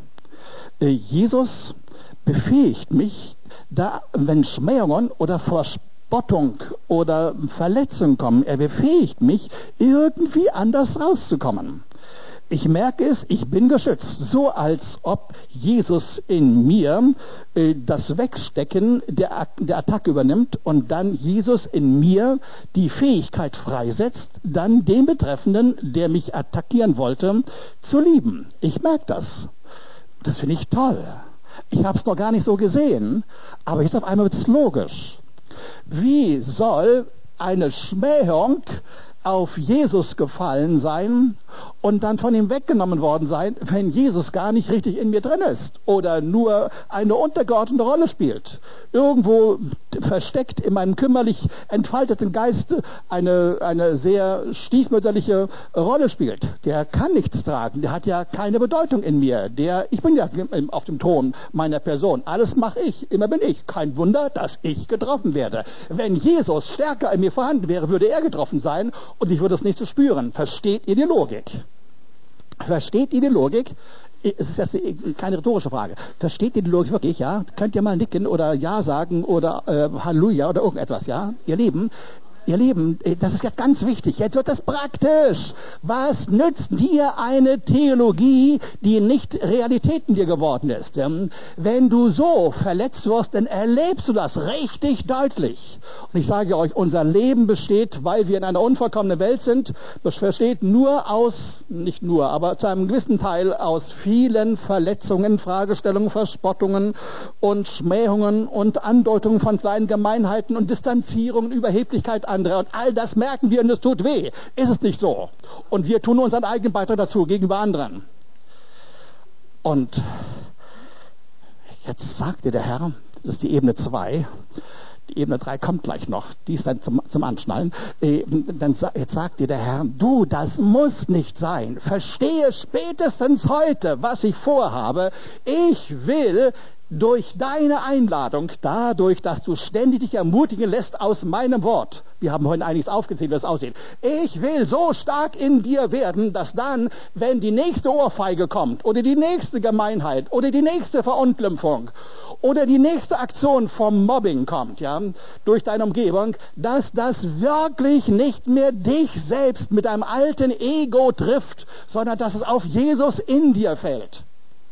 Jesus befähigt mich, da, wenn Schmähungen oder Verspottung oder Verletzungen kommen, er befähigt mich, irgendwie anders rauszukommen. Ich merke es, ich bin geschützt, so als ob Jesus in mir das Wegstecken der Attacke übernimmt und dann Jesus in mir die Fähigkeit freisetzt, dann den Betreffenden, der mich attackieren wollte, zu lieben. Ich merke das. Das finde ich toll. Ich habe es noch gar nicht so gesehen, aber jetzt auf einmal wird es logisch. Wie soll eine Schmähung auf Jesus gefallen sein und dann von ihm weggenommen worden sein, wenn Jesus gar nicht richtig in mir drin ist oder nur eine untergeordnete Rolle spielt. Irgendwo versteckt in meinem kümmerlich entfalteten Geist eine sehr stiefmütterliche Rolle spielt. Der kann nichts tragen, der hat ja keine Bedeutung in mir. Ich bin ja auf dem Thron meiner Person. Alles mache ich, immer bin ich. Kein Wunder, dass ich getroffen werde. Wenn Jesus stärker in mir vorhanden wäre, würde er getroffen sein und ich würde es nicht so spüren. Versteht ihr die Logik? Versteht ihr die Logik? Es ist jetzt keine rhetorische Frage. Versteht ihr die Logik wirklich, ja? Könnt ihr mal nicken oder Ja sagen oder Halleluja oder irgendetwas, ja? Ihr Lieben, das ist jetzt ganz wichtig. Jetzt wird das praktisch. Was nützt dir eine Theologie, die nicht Realität in dir geworden ist? Wenn du so verletzt wirst, dann erlebst du das richtig deutlich. Und ich sage euch, unser Leben besteht, weil wir in einer unvollkommenen Welt sind, besteht nicht nur, aber zu einem gewissen Teil aus vielen Verletzungen, Fragestellungen, Verspottungen und Schmähungen und Andeutungen von kleinen Gemeinheiten und Distanzierungen, Überheblichkeit anderer. Und all das merken wir und es tut weh. Ist es nicht so? Und wir tun unseren eigenen Beitrag dazu gegenüber anderen. Und jetzt sagt dir der Herr, das ist die Ebene 2, die Ebene 3 kommt gleich noch, die ist dann zum Anschnallen. Jetzt sagt dir der Herr, du, das muss nicht sein. Verstehe spätestens heute, was ich vorhabe. Ich will durch deine Einladung, dadurch, dass du ständig dich ermutigen lässt aus meinem Wort. Wir haben heute einiges aufgezählt, wie das aussieht. Ich will so stark in dir werden, dass dann, wenn die nächste Ohrfeige kommt oder die nächste Gemeinheit oder die nächste Verunglimpfung oder die nächste Aktion vom Mobbing kommt, ja, durch deine Umgebung, dass das wirklich nicht mehr dich selbst mit deinem alten Ego trifft, sondern dass es auf Jesus in dir fällt.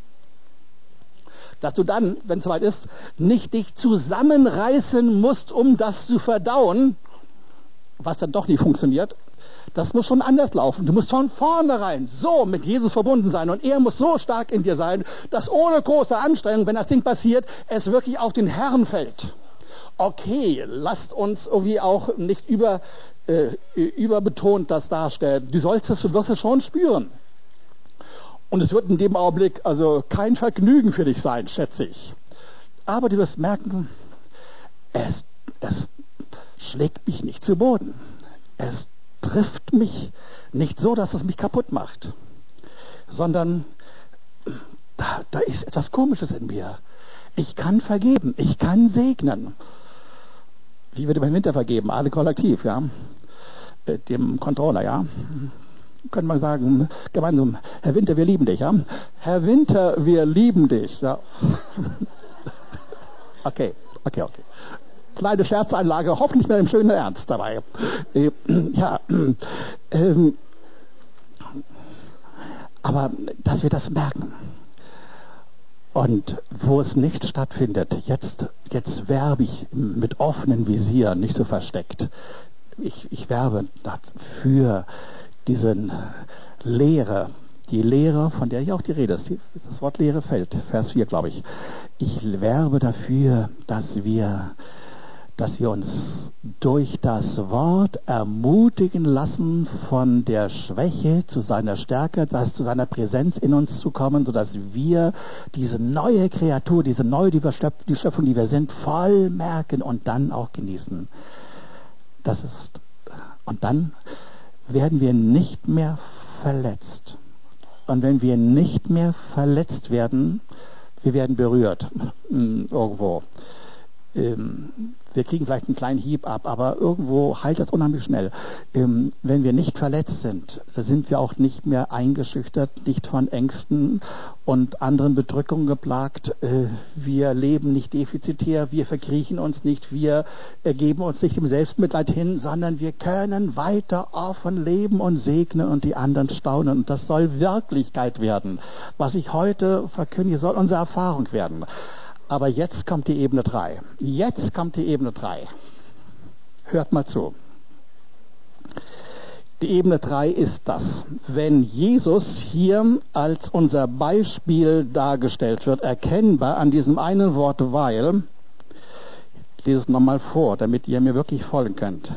Dass du dann, wenn es soweit ist, nicht dich zusammenreißen musst, um das zu verdauen, was dann doch nicht funktioniert. Das muss schon anders laufen. Du musst von vornherein so mit Jesus verbunden sein und er muss so stark in dir sein, dass ohne große Anstrengung, wenn das Ding passiert, es wirklich auf den Herrn fällt. Okay, lasst uns irgendwie auch nicht überbetont das darstellen. Du wirst es schon spüren. Und es wird in dem Augenblick also kein Vergnügen für dich sein, schätze ich. Aber du wirst merken, es schlägt mich nicht zu Boden. Es trifft mich nicht so, dass es mich kaputt macht, sondern da ist etwas Komisches in mir. Ich kann vergeben, ich kann segnen. Wie würde man im Winter vergeben? Alle kollektiv, ja. Dem Controller, ja. Können wir sagen, gemeinsam, Herr Winter, wir lieben dich, ja? Herr Winter, wir lieben dich, ja? Okay. Kleine Scherzeinlage, hoffentlich mit einem schönen Ernst dabei. Aber dass wir das merken. Und wo es nicht stattfindet, jetzt werbe ich mit offenen Visier, nicht so versteckt. Ich werbe für diesen Lehre, die Lehre, von der hier auch die Rede ist. Das Wort Lehre fällt, Vers 4, glaube ich. Ich werbe dafür, dass wir dass wir uns durch das Wort ermutigen lassen, von der Schwäche zu seiner Stärke, zu seiner Präsenz in uns zu kommen, sodass wir diese neue Kreatur, die Schöpfung, die wir sind, voll merken und dann auch genießen. Und dann werden wir nicht mehr verletzt. Und wenn wir nicht mehr verletzt werden, wir werden berührt irgendwo. Wir kriegen vielleicht einen kleinen Hieb ab, aber irgendwo heilt das unheimlich schnell. Wenn wir nicht verletzt sind, da sind wir auch nicht mehr eingeschüchtert, nicht von Ängsten und anderen Bedrückungen geplagt. Wir leben nicht defizitär, wir verkriechen uns nicht, wir geben uns nicht dem Selbstmitleid hin, sondern wir können weiter offen leben und segnen und die anderen staunen. Und das soll Wirklichkeit werden. Was ich heute verkündige, soll unsere Erfahrung werden. Aber jetzt kommt die Ebene 3. Jetzt kommt die Ebene 3. Hört mal zu. Die Ebene 3 ist das. Wenn Jesus hier als unser Beispiel dargestellt wird, erkennbar an diesem einen Wort weil, ich lese es nochmal vor, damit ihr mir wirklich folgen könnt.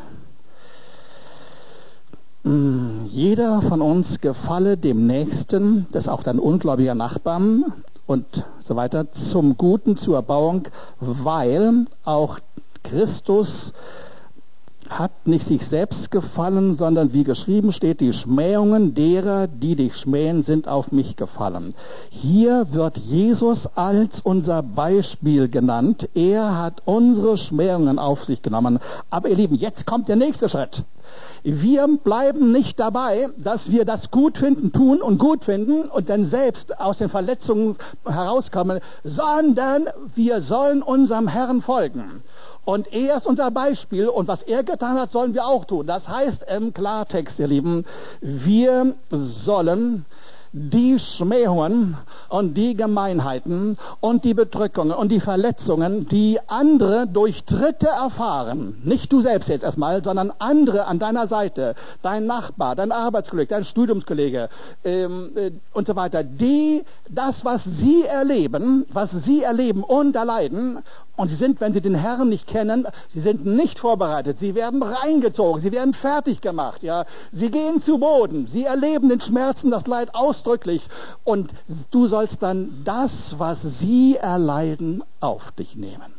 Jeder von uns gefalle dem Nächsten, das ist auch dein ungläubiger Nachbarn, und so weiter, zum Guten, zur Erbauung, weil auch Christus hat nicht sich selbst gefallen, sondern wie geschrieben steht, die Schmähungen derer, die dich schmähen, sind auf mich gefallen. Hier wird Jesus als unser Beispiel genannt. Er hat unsere Schmähungen auf sich genommen. Aber ihr Lieben, jetzt kommt der nächste Schritt. Wir bleiben nicht dabei, dass wir das gut finden, tun und gut finden und dann selbst aus den Verletzungen herauskommen, sondern wir sollen unserem Herrn folgen. Und er ist unser Beispiel und was er getan hat, sollen wir auch tun. Das heißt im Klartext, ihr Lieben, wir sollen die Schmähungen und die Gemeinheiten und die Bedrückungen und die Verletzungen, die andere durch Dritte erfahren, nicht du selbst jetzt erstmal, sondern andere an deiner Seite, dein Nachbar, dein Arbeitskollege, dein Studiumskollege und so weiter, das, was sie erleben und erleiden, und sie sind, wenn sie den Herrn nicht kennen, sie sind nicht vorbereitet, sie werden reingezogen, sie werden fertig gemacht, ja. Sie gehen zu Boden, sie erleben den Schmerzen, das Leid ausdrücklich und du sollst dann das, was sie erleiden, auf dich nehmen.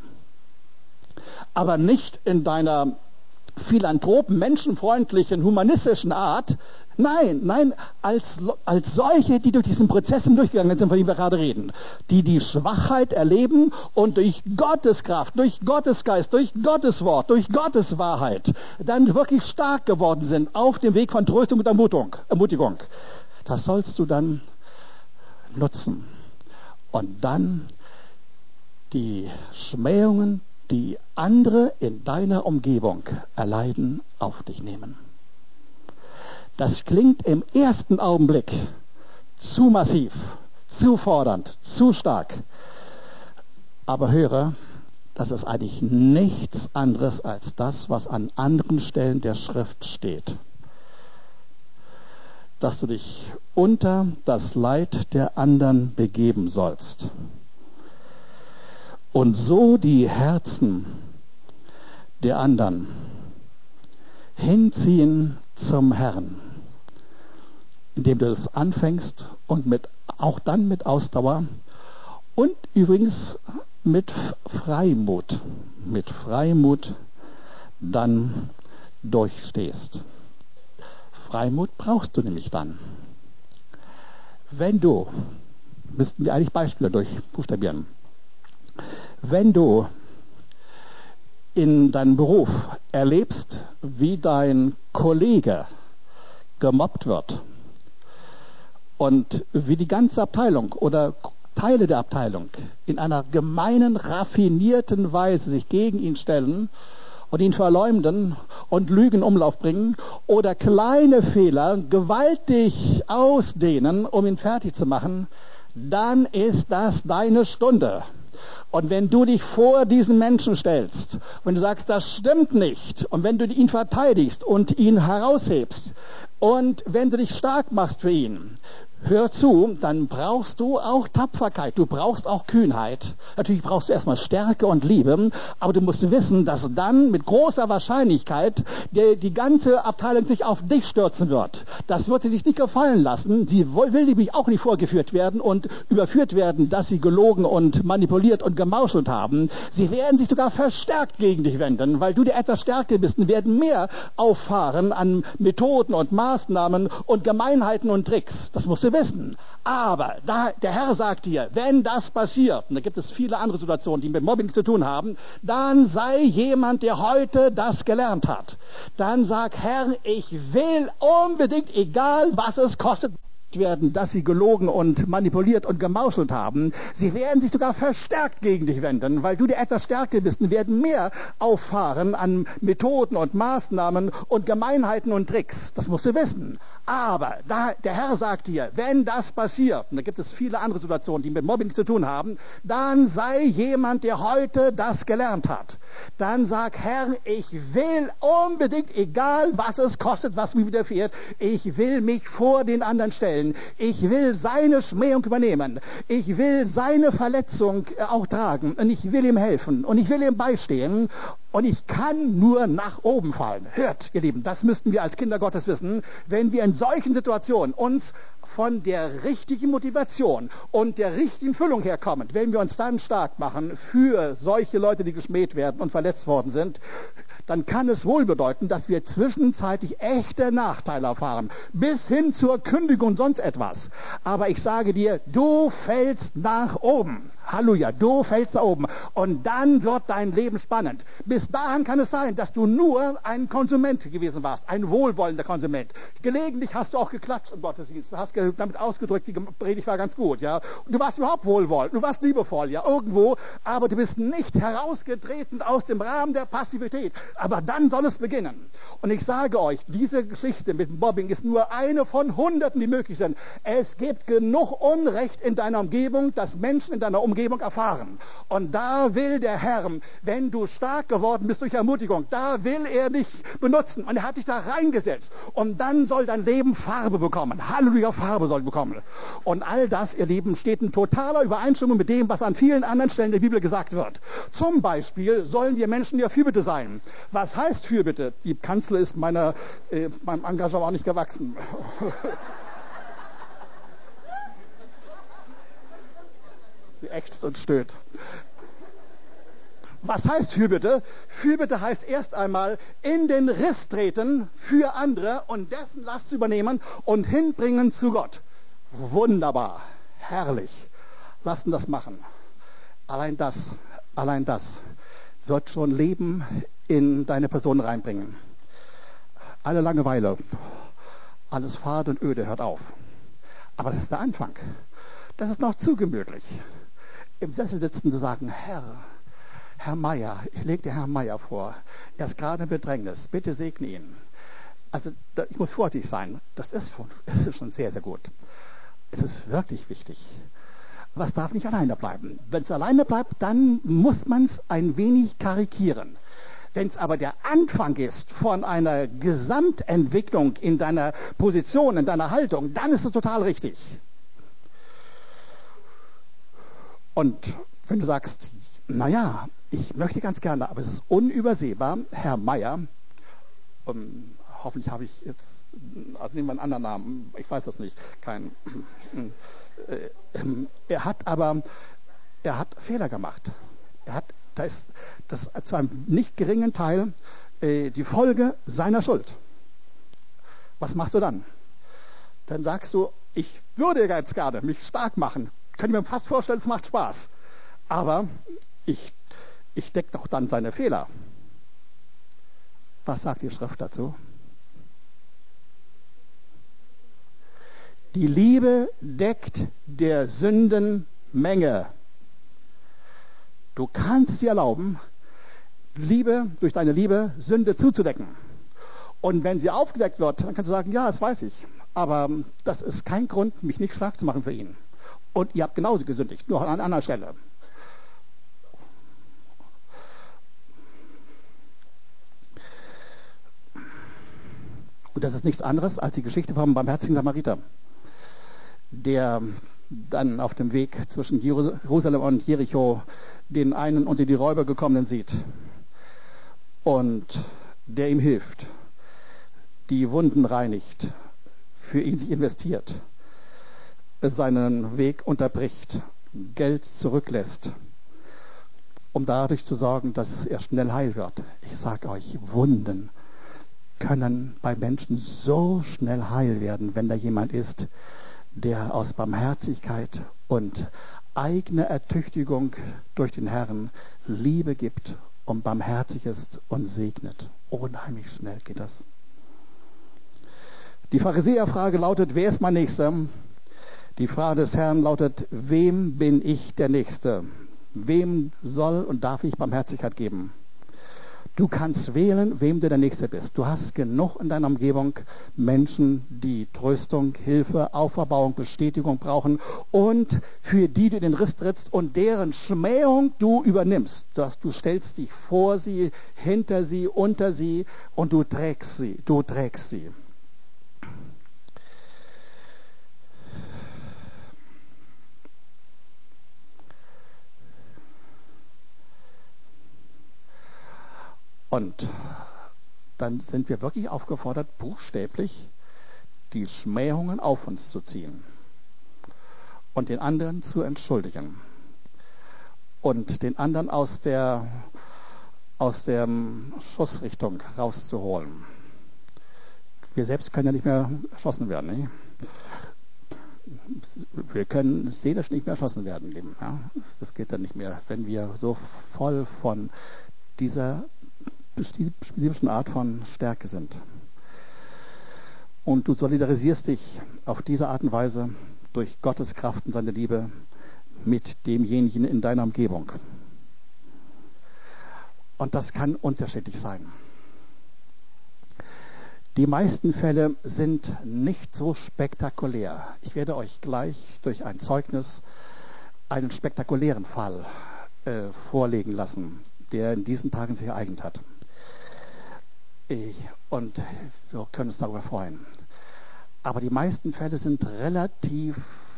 Aber nicht in deiner philanthropen, menschenfreundlichen, humanistischen Art. Nein, als solche, die durch diesen Prozess durchgegangen sind, von denen wir gerade reden, die Schwachheit erleben und durch Gottes Kraft, durch Gottes Geist, durch Gottes Wort, durch Gottes Wahrheit dann wirklich stark geworden sind auf dem Weg von Tröstung und Ermutigung. Das sollst du dann nutzen und dann die Schmähungen, die andere in deiner Umgebung erleiden, auf dich nehmen. Das klingt im ersten Augenblick zu massiv, zu fordernd, zu stark. Aber höre, das ist eigentlich nichts anderes als das, was an anderen Stellen der Schrift steht. Dass du dich unter das Leid der anderen begeben sollst. Und so die Herzen der anderen hinziehen zum Herrn, indem du das anfängst und auch dann mit Ausdauer und übrigens mit Freimut dann durchstehst. Freimut brauchst du nämlich dann. Müssten wir eigentlich Beispiele durchbuchstabieren. Wenn du in deinem Beruf erlebst, wie dein Kollege gemobbt wird und wie die ganze Abteilung oder Teile der Abteilung in einer gemeinen, raffinierten Weise sich gegen ihn stellen und ihn verleumden und Lügen in Umlauf bringen oder kleine Fehler gewaltig ausdehnen, um ihn fertig zu machen, dann ist das deine Stunde. Und wenn du dich vor diesen Menschen stellst, wenn du sagst, das stimmt nicht, und wenn du ihn verteidigst und ihn heraushebst, und wenn du dich stark machst für ihn, Hör zu, dann brauchst du auch Tapferkeit, du brauchst auch Kühnheit. Natürlich brauchst du erstmal Stärke und Liebe, aber du musst wissen, dass dann mit großer Wahrscheinlichkeit die ganze Abteilung sich auf dich stürzen wird. Das wird sie sich nicht gefallen lassen. Sie will nämlich auch nicht vorgeführt werden und überführt werden, dass sie gelogen und manipuliert und gemauschelt haben. Sie werden sich sogar verstärkt gegen dich wenden, weil du der etwas stärker bist und werden mehr auffahren an Methoden und Maßnahmen und Gemeinheiten und Tricks. Das musst du wissen. Aber der Herr sagt dir, wenn das passiert, und da gibt es viele andere Situationen, die mit Mobbing zu tun haben, dann sei jemand, der heute das gelernt hat. Dann sag, Herr, ich will unbedingt, egal was es kostet, werden, dass sie gelogen und manipuliert und gemauschelt haben. Sie werden sich sogar verstärkt gegen dich wenden, weil du der etwas stärker bist und werden mehr auffahren an Methoden und Maßnahmen und Gemeinheiten und Tricks. Das musst du wissen. Aber der Herr sagt dir, wenn das passiert, und da gibt es viele andere Situationen, die mit Mobbing zu tun haben, dann sei jemand, der heute das gelernt hat. Dann sag, Herr, ich will unbedingt, egal was es kostet, was mir widerfährt, ich will mich vor den anderen stellen. Ich will seine Schmähung übernehmen. Ich will seine Verletzung auch tragen. Und ich will ihm helfen. Und ich will ihm beistehen. Und ich kann nur nach oben fallen. Hört, ihr Lieben, das müssten wir als Kinder Gottes wissen. Wenn wir in solchen Situationen uns von der richtigen Motivation und der richtigen Füllung herkommend, wenn wir uns dann stark machen für solche Leute, die geschmäht werden und verletzt worden sind, dann kann es wohl bedeuten, dass wir zwischenzeitlich echte Nachteile erfahren, bis hin zur Kündigung und sonst etwas. Aber ich sage dir, du fällst nach oben. Halleluja, du fällst nach oben. Und dann wird dein Leben spannend. Bis dahin kann es sein, dass du nur ein Konsument gewesen warst, ein wohlwollender Konsument. Gelegentlich hast du auch geklatscht im Gottesdienst, du hast damit ausgedrückt, die Predigt war ganz gut, ja. Und du warst überhaupt wohlwollend, du warst liebevoll, ja, irgendwo, aber du bist nicht herausgetreten aus dem Rahmen der Passivität. Aber dann soll es beginnen. Und ich sage euch, diese Geschichte mit Mobbing ist nur eine von Hunderten, die möglich sind. Es gibt genug Unrecht in deiner Umgebung, das Menschen in deiner Umgebung erfahren. Und da will der Herr, wenn du stark geworden bist durch Ermutigung, da will er dich benutzen. Und er hat dich da reingesetzt. Und dann soll dein Leben Farbe bekommen. Halleluja, Farbe soll bekommen. Und all das, ihr Lieben, steht in totaler Übereinstimmung mit dem, was an vielen anderen Stellen der Bibel gesagt wird. Zum Beispiel sollen wir Menschen ja Fürbitte sein. Was heißt Fürbitte? Die Kanzel ist meinem Engagement nicht gewachsen. Sie ächzt und stöhnt. Was heißt Fürbitte? Fürbitte heißt erst einmal in den Riss treten für andere und dessen Last übernehmen und hinbringen zu Gott. Wunderbar, herrlich. Lass uns das machen. Allein das wird schon Leben in deine Person reinbringen. Alle Langeweile, alles Fad und Öde hört auf. Aber das ist der Anfang. Das ist noch zu gemütlich. Im Sessel sitzen zu sagen, Herr Meier, ich lege dir Herrn Meier vor. Er ist gerade in Bedrängnis. Bitte segne ihn. Also ich muss vorsichtig sein. Das ist schon sehr, sehr gut. Es ist wirklich wichtig. Aber es darf nicht alleine bleiben. Wenn es alleine bleibt, dann muss man es ein wenig karikieren. Wenn es aber der Anfang ist von einer Gesamtentwicklung in deiner Position, in deiner Haltung, dann ist es total richtig. Und wenn du sagst, naja, ich möchte ganz gerne, aber es ist unübersehbar, Herr Meier, hoffentlich habe ich jetzt, also nehmen wir einen anderen Namen, ich weiß das nicht, er hat Fehler gemacht. Das ist zu einem nicht geringen Teil die Folge seiner Schuld. Was machst du dann? Dann sagst du, ich würde ganz gerne mich stark machen. Könnte mir fast vorstellen, es macht Spaß. Aber ich decke doch dann seine Fehler. Was sagt die Schrift dazu? Die Liebe deckt der Sünden Menge. Du kannst dir erlauben, durch deine Liebe Sünde zuzudecken. Und wenn sie aufgedeckt wird, dann kannst du sagen, ja, das weiß ich. Aber das ist kein Grund, mich nicht stark zu machen für ihn. Und ihr habt genauso gesündigt, nur an einer anderen Stelle. Und das ist nichts anderes als die Geschichte vom barmherzigen Samariter. der dann auf dem Weg zwischen Jerusalem und Jericho den einen unter die Räuber gekommenen sieht und der ihm hilft, die Wunden reinigt, für ihn sich investiert, seinen Weg unterbricht, Geld zurücklässt, um dadurch zu sorgen, dass er schnell heil wird. Ich sage euch, Wunden können bei Menschen so schnell heil werden, wenn da jemand ist, der aus Barmherzigkeit und eigener Ertüchtigung durch den Herrn Liebe gibt und barmherzig ist und segnet. Unheimlich schnell geht das. Die Pharisäerfrage lautet, wer ist mein Nächster? Die Frage des Herrn lautet, wem bin ich der Nächste? Wem soll und darf ich Barmherzigkeit geben? Du kannst wählen, wem du der Nächste bist. Du hast genug in deiner Umgebung Menschen, die Tröstung, Hilfe, Auferbauung, Bestätigung brauchen und für die du den Riss trittst und deren Schmähung du übernimmst. Du stellst dich vor sie, hinter sie, unter sie und du trägst sie. Und dann sind wir wirklich aufgefordert, buchstäblich die Schmähungen auf uns zu ziehen und den anderen zu entschuldigen und den anderen aus der Schussrichtung rauszuholen. Wir selbst können ja nicht mehr erschossen werden. Nicht? Wir können seelisch nicht mehr erschossen werden, Lieben. Ja? Das geht dann nicht mehr, wenn wir so voll von dieser spezifischen Art von Stärke sind. Und du solidarisierst dich auf diese Art und Weise durch Gottes Kraft und seine Liebe mit demjenigen in deiner Umgebung. Und das kann unterschiedlich sein. Die meisten Fälle sind nicht so spektakulär. Ich werde euch gleich durch ein Zeugnis einen spektakulären Fall vorlegen lassen, der in diesen Tagen sich ereignet hat. Und wir können uns darüber freuen. Aber die meisten Fälle sind relativ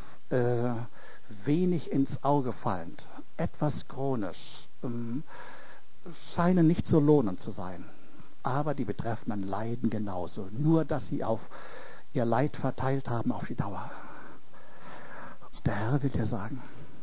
wenig ins Auge fallend, etwas chronisch, scheinen nicht so lohnend zu sein. Aber die Betreffenden leiden genauso. Nur, dass sie auf ihr Leid verteilt haben auf die Dauer. Der Herr will dir sagen,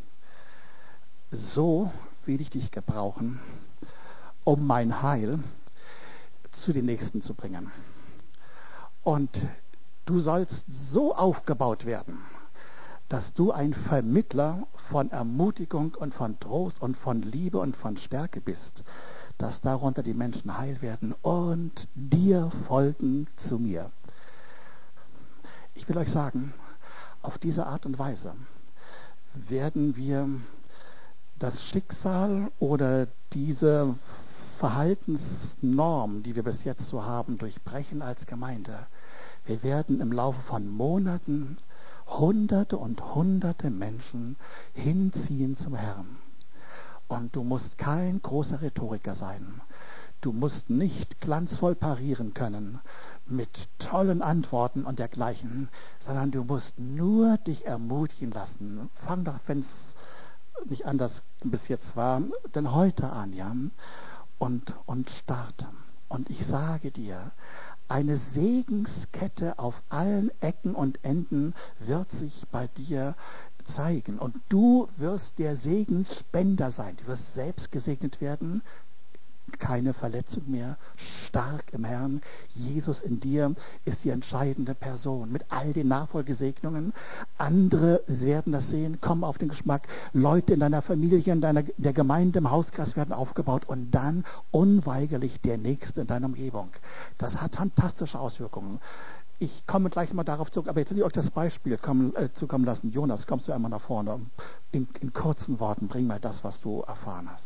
so will ich dich gebrauchen, um mein Heil zu den Nächsten zu bringen. Und du sollst so aufgebaut werden, dass du ein Vermittler von Ermutigung und von Trost und von Liebe und von Stärke bist, dass darunter die Menschen heil werden und dir folgen zu mir. Ich will euch sagen, auf diese Art und Weise werden wir das Schicksal oder diese Verhaltensnorm, die wir bis jetzt so haben, durchbrechen als Gemeinde. Wir werden im Laufe von Monaten Hunderte und Hunderte Menschen hinziehen zum Herrn. Und du musst kein großer Rhetoriker sein. Du musst nicht glanzvoll parieren können mit tollen Antworten und dergleichen, sondern du musst nur dich ermutigen lassen. Fang doch, wenn es nicht anders bis jetzt war, denn heute an, ja, und starte. Und ich sage dir, eine Segenskette auf allen Ecken und Enden wird sich bei dir zeigen. Und du wirst der Segensspender sein. Du wirst selbst gesegnet werden. Keine Verletzung mehr, stark im Herrn. Jesus in dir ist die entscheidende Person mit all den Nachfolgesegnungen. Andere werden das sehen, kommen auf den Geschmack. Leute in deiner Familie, in der Gemeinde, im Hauskreis werden aufgebaut und dann unweigerlich der Nächste in deiner Umgebung. Das hat fantastische Auswirkungen. Ich komme gleich mal darauf zurück, aber jetzt will ich euch das Beispiel zukommen lassen. Jonas, kommst du einmal nach vorne? In kurzen Worten, bring mal das, was du erfahren hast.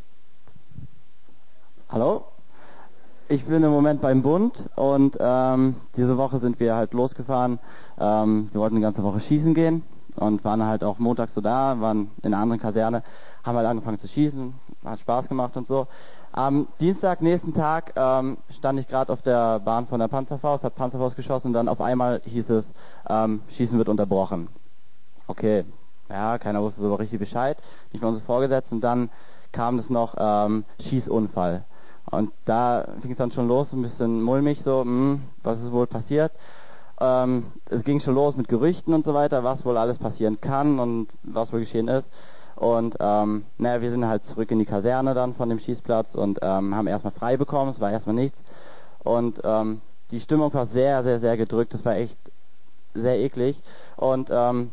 Hallo, ich bin im Moment beim Bund und diese Woche sind wir halt losgefahren. Wir wollten die ganze Woche schießen gehen und waren halt auch montags so da, waren in einer anderen Kaserne, haben halt angefangen zu schießen, hat Spaß gemacht und so. Am Dienstag, nächsten Tag, stand ich gerade auf der Bahn von der Panzerfaust, hat Panzerfaust geschossen und dann auf einmal hieß es, Schießen wird unterbrochen. okay, ja, keiner wusste so richtig Bescheid, nicht mal unsere Vorgesetzten. Und dann kam es noch Schießunfall. Und da fing es dann schon los, ein bisschen mulmig so, was ist wohl passiert? Es ging schon los mit Gerüchten und so weiter, was wohl alles passieren kann und was wohl geschehen ist. Und wir sind halt zurück in die Kaserne dann von dem Schießplatz und haben erstmal frei bekommen, es war erstmal nichts. Und die Stimmung war sehr, sehr, sehr gedrückt, das war echt sehr eklig. Und dann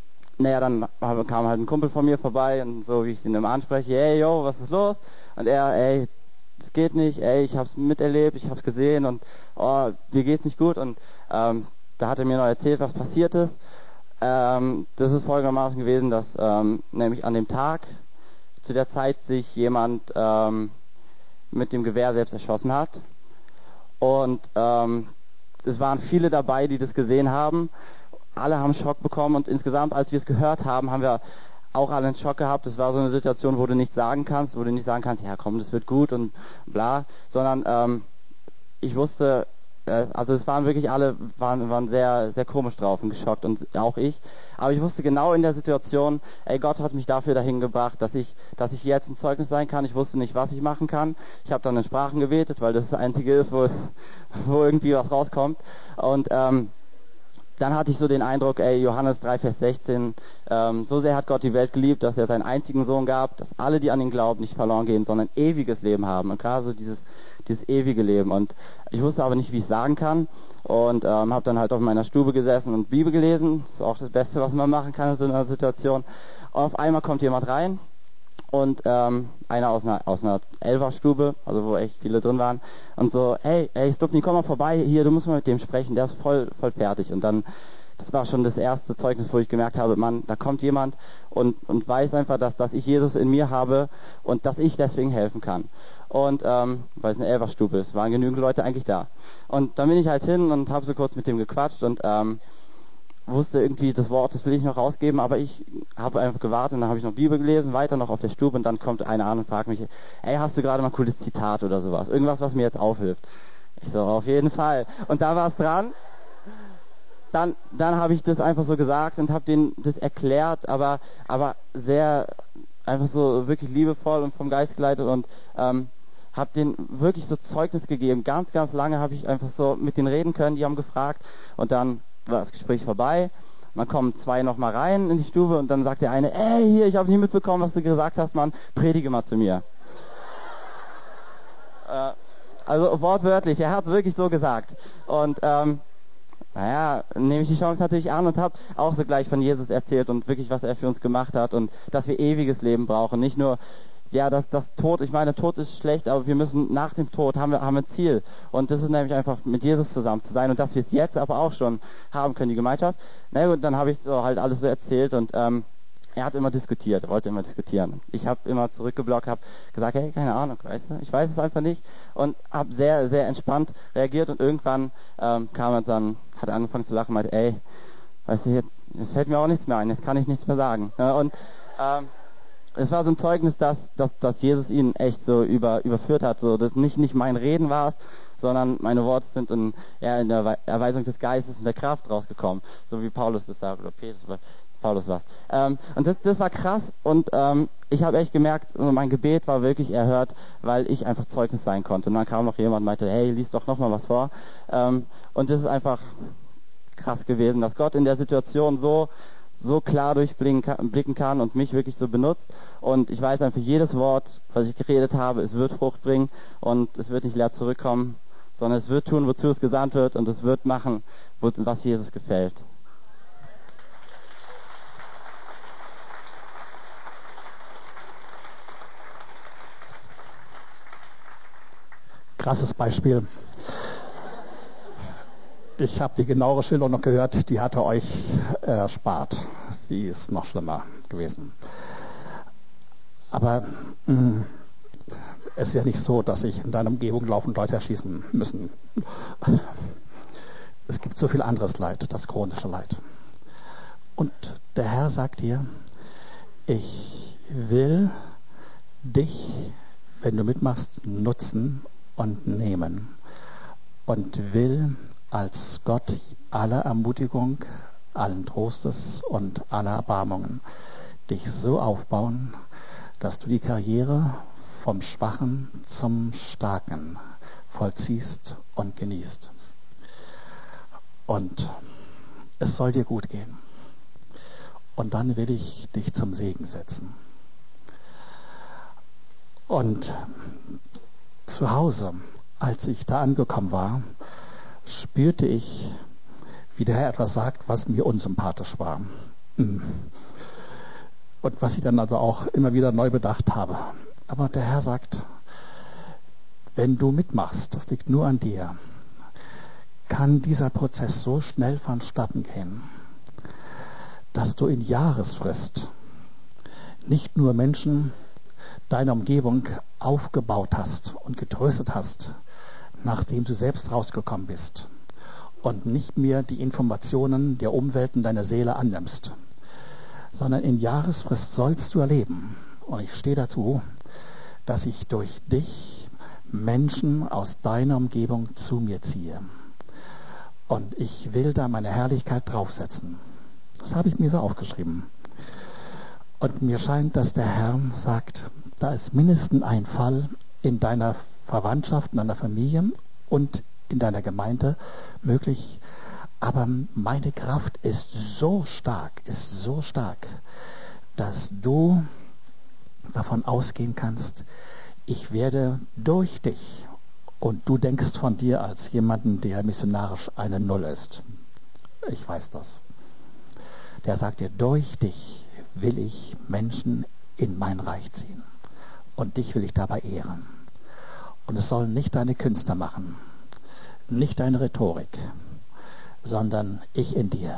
kam halt ein Kumpel von mir vorbei und so wie ich ihn immer anspreche, hey yo, was ist los? Und er, ey, das geht nicht, ey, ich hab's miterlebt, ich hab's gesehen und oh, mir geht's nicht gut. Und da hat er mir noch erzählt, was passiert ist. Das ist folgendermaßen gewesen, dass nämlich an dem Tag zu der Zeit sich jemand mit dem Gewehr selbst erschossen hat. Und es waren viele dabei, die das gesehen haben. Alle haben Schock bekommen und insgesamt, als wir es gehört haben, haben wir auch alle einen Schock gehabt. Das war so eine Situation, wo du nichts sagen kannst, ja komm, das wird gut und bla, sondern ich wusste, also es waren wirklich alle, waren sehr, sehr komisch drauf und geschockt und auch ich. Aber ich wusste genau in der Situation, ey, Gott hat mich dafür dahin gebracht, dass ich jetzt ein Zeugnis sein kann. Ich wusste nicht, was ich machen kann. Ich habe dann in Sprachen gebetet, weil das Einzige ist, wo irgendwie was rauskommt. Und dann hatte ich so den Eindruck, ey, Johannes 3, Vers 16, so sehr hat Gott die Welt geliebt, dass er seinen einzigen Sohn gab, dass alle, die an ihn glauben, nicht verloren gehen, sondern ewiges Leben haben. Und gerade so dieses ewige Leben. Und ich wusste aber nicht, wie ich es sagen kann. Und habe dann halt auf meiner Stube gesessen und Bibel gelesen. Das ist auch das Beste, was man machen kann in so einer Situation. Und auf einmal kommt jemand rein. Und einer aus einer Elferstube, also wo echt viele drin waren, und so, hey Stupni, komm mal vorbei, hier, du musst mal mit dem sprechen, der ist voll fertig. Und dann, das war schon das erste Zeugnis, wo ich gemerkt habe, Mann, da kommt jemand und weiß einfach, dass ich Jesus in mir habe und dass ich deswegen helfen kann. Und weil es eine Elferstube ist, waren genügend Leute eigentlich da. Und dann bin ich halt hin und habe so kurz mit dem gequatscht und wusste irgendwie, das Wort, das will ich noch rausgeben, aber ich habe einfach gewartet und dann habe ich noch Bibel gelesen, weiter noch auf der Stube und dann kommt einer an und fragt mich, ey, hast du gerade mal ein cooles Zitat oder sowas? Irgendwas, was mir jetzt aufhilft. Ich so, auf jeden Fall. Und da war es dran. Dann habe ich das einfach so gesagt und habe denen das erklärt, aber sehr, einfach so wirklich liebevoll und vom Geist geleitet und habe denen wirklich so Zeugnis gegeben. Ganz, ganz lange habe ich einfach so mit denen reden können, die haben gefragt und dann war das Gespräch vorbei. Man kommen zwei noch mal rein in die Stube und dann sagt der eine, ey, hier, ich habe nie mitbekommen, was du gesagt hast, Mann, predige mal zu mir. Also wortwörtlich, er hat es wirklich so gesagt. Und nehme ich die Chance natürlich an und habe auch so gleich von Jesus erzählt und wirklich, was er für uns gemacht hat und dass wir ewiges Leben brauchen. Nicht nur, ja, das Tod, ich meine, Tod ist schlecht, aber wir müssen nach dem Tod haben wir ein Ziel. Und das ist nämlich einfach mit Jesus zusammen zu sein und dass wir es jetzt aber auch schon haben können, die Gemeinschaft. Na gut, dann habe ich so halt alles so erzählt und er hat immer diskutiert, er wollte immer diskutieren. Ich habe immer zurückgeblockt, habe gesagt, hey, keine Ahnung, weißt du, ich weiß es einfach nicht und habe sehr, sehr entspannt reagiert und irgendwann kam er dann, hat angefangen zu lachen und meinte, ey, weißt du, jetzt fällt mir auch nichts mehr ein, jetzt kann ich nichts mehr sagen. Ja, und es war so ein Zeugnis, dass Jesus ihn echt so überführt hat, so dass nicht mein Reden war es, sondern meine Worte sind in der Erweisung des Geistes und der Kraft rausgekommen, so wie Paulus das sagt oder Paulus war. Und das war krass und ich habe echt gemerkt, so mein Gebet war wirklich erhört, weil ich einfach Zeugnis sein konnte. Und dann kam noch jemand und meinte, hey, lies doch noch mal was vor. Und das ist einfach krass gewesen, dass Gott in der Situation so klar durchblicken kann und mich wirklich so benutzt. Und ich weiß einfach, jedes Wort, was ich geredet habe, es wird Frucht bringen und es wird nicht leer zurückkommen, sondern es wird tun, wozu es gesandt wird und es wird machen, was Jesus gefällt. Krasses Beispiel. Ich habe die genauere Schilderung noch gehört, die hatte euch erspart. Sie ist noch schlimmer gewesen. Aber es ist ja nicht so, dass sich in deiner Umgebung laufend Leute erschießen müssen. Es gibt so viel anderes Leid, das chronische Leid. Und der Herr sagt dir, ich will dich, wenn du mitmachst, nutzen und nehmen. Und will als Gott aller Ermutigung, allen Trostes und aller Erbarmungen dich so aufbauen, dass du die Karriere vom Schwachen zum Starken vollziehst und genießt. Und es soll dir gut gehen. Und dann will ich dich zum Segen setzen. Und zu Hause, als ich da angekommen war, spürte ich, wie der Herr etwas sagt, was mir unsympathisch war. Und was ich dann also auch immer wieder neu bedacht habe. Aber der Herr sagt, wenn du mitmachst, das liegt nur an dir, kann dieser Prozess so schnell vonstatten gehen, dass du in Jahresfrist nicht nur Menschen deiner Umgebung aufgebaut hast und getröstet hast, nachdem du selbst rausgekommen bist und nicht mehr die Informationen der Umwelt in deiner Seele annimmst, sondern in Jahresfrist sollst du erleben, und ich stehe dazu, dass ich durch dich Menschen aus deiner Umgebung zu mir ziehe. Und ich will da meine Herrlichkeit draufsetzen. Das habe ich mir so aufgeschrieben. Und mir scheint, dass der Herr sagt, da ist mindestens ein Fall in deiner Verwandtschaft, in deiner Familie und in deiner Gemeinde möglich. Aber meine Kraft ist so stark, dass du davon ausgehen kannst, ich werde durch dich, und du denkst von dir als jemanden, der missionarisch eine Null ist. Ich weiß das. Der sagt dir, durch dich will ich Menschen in mein Reich ziehen. Und dich will ich dabei ehren. Und es sollen nicht deine Künste machen, nicht deine Rhetorik, sondern ich in dir.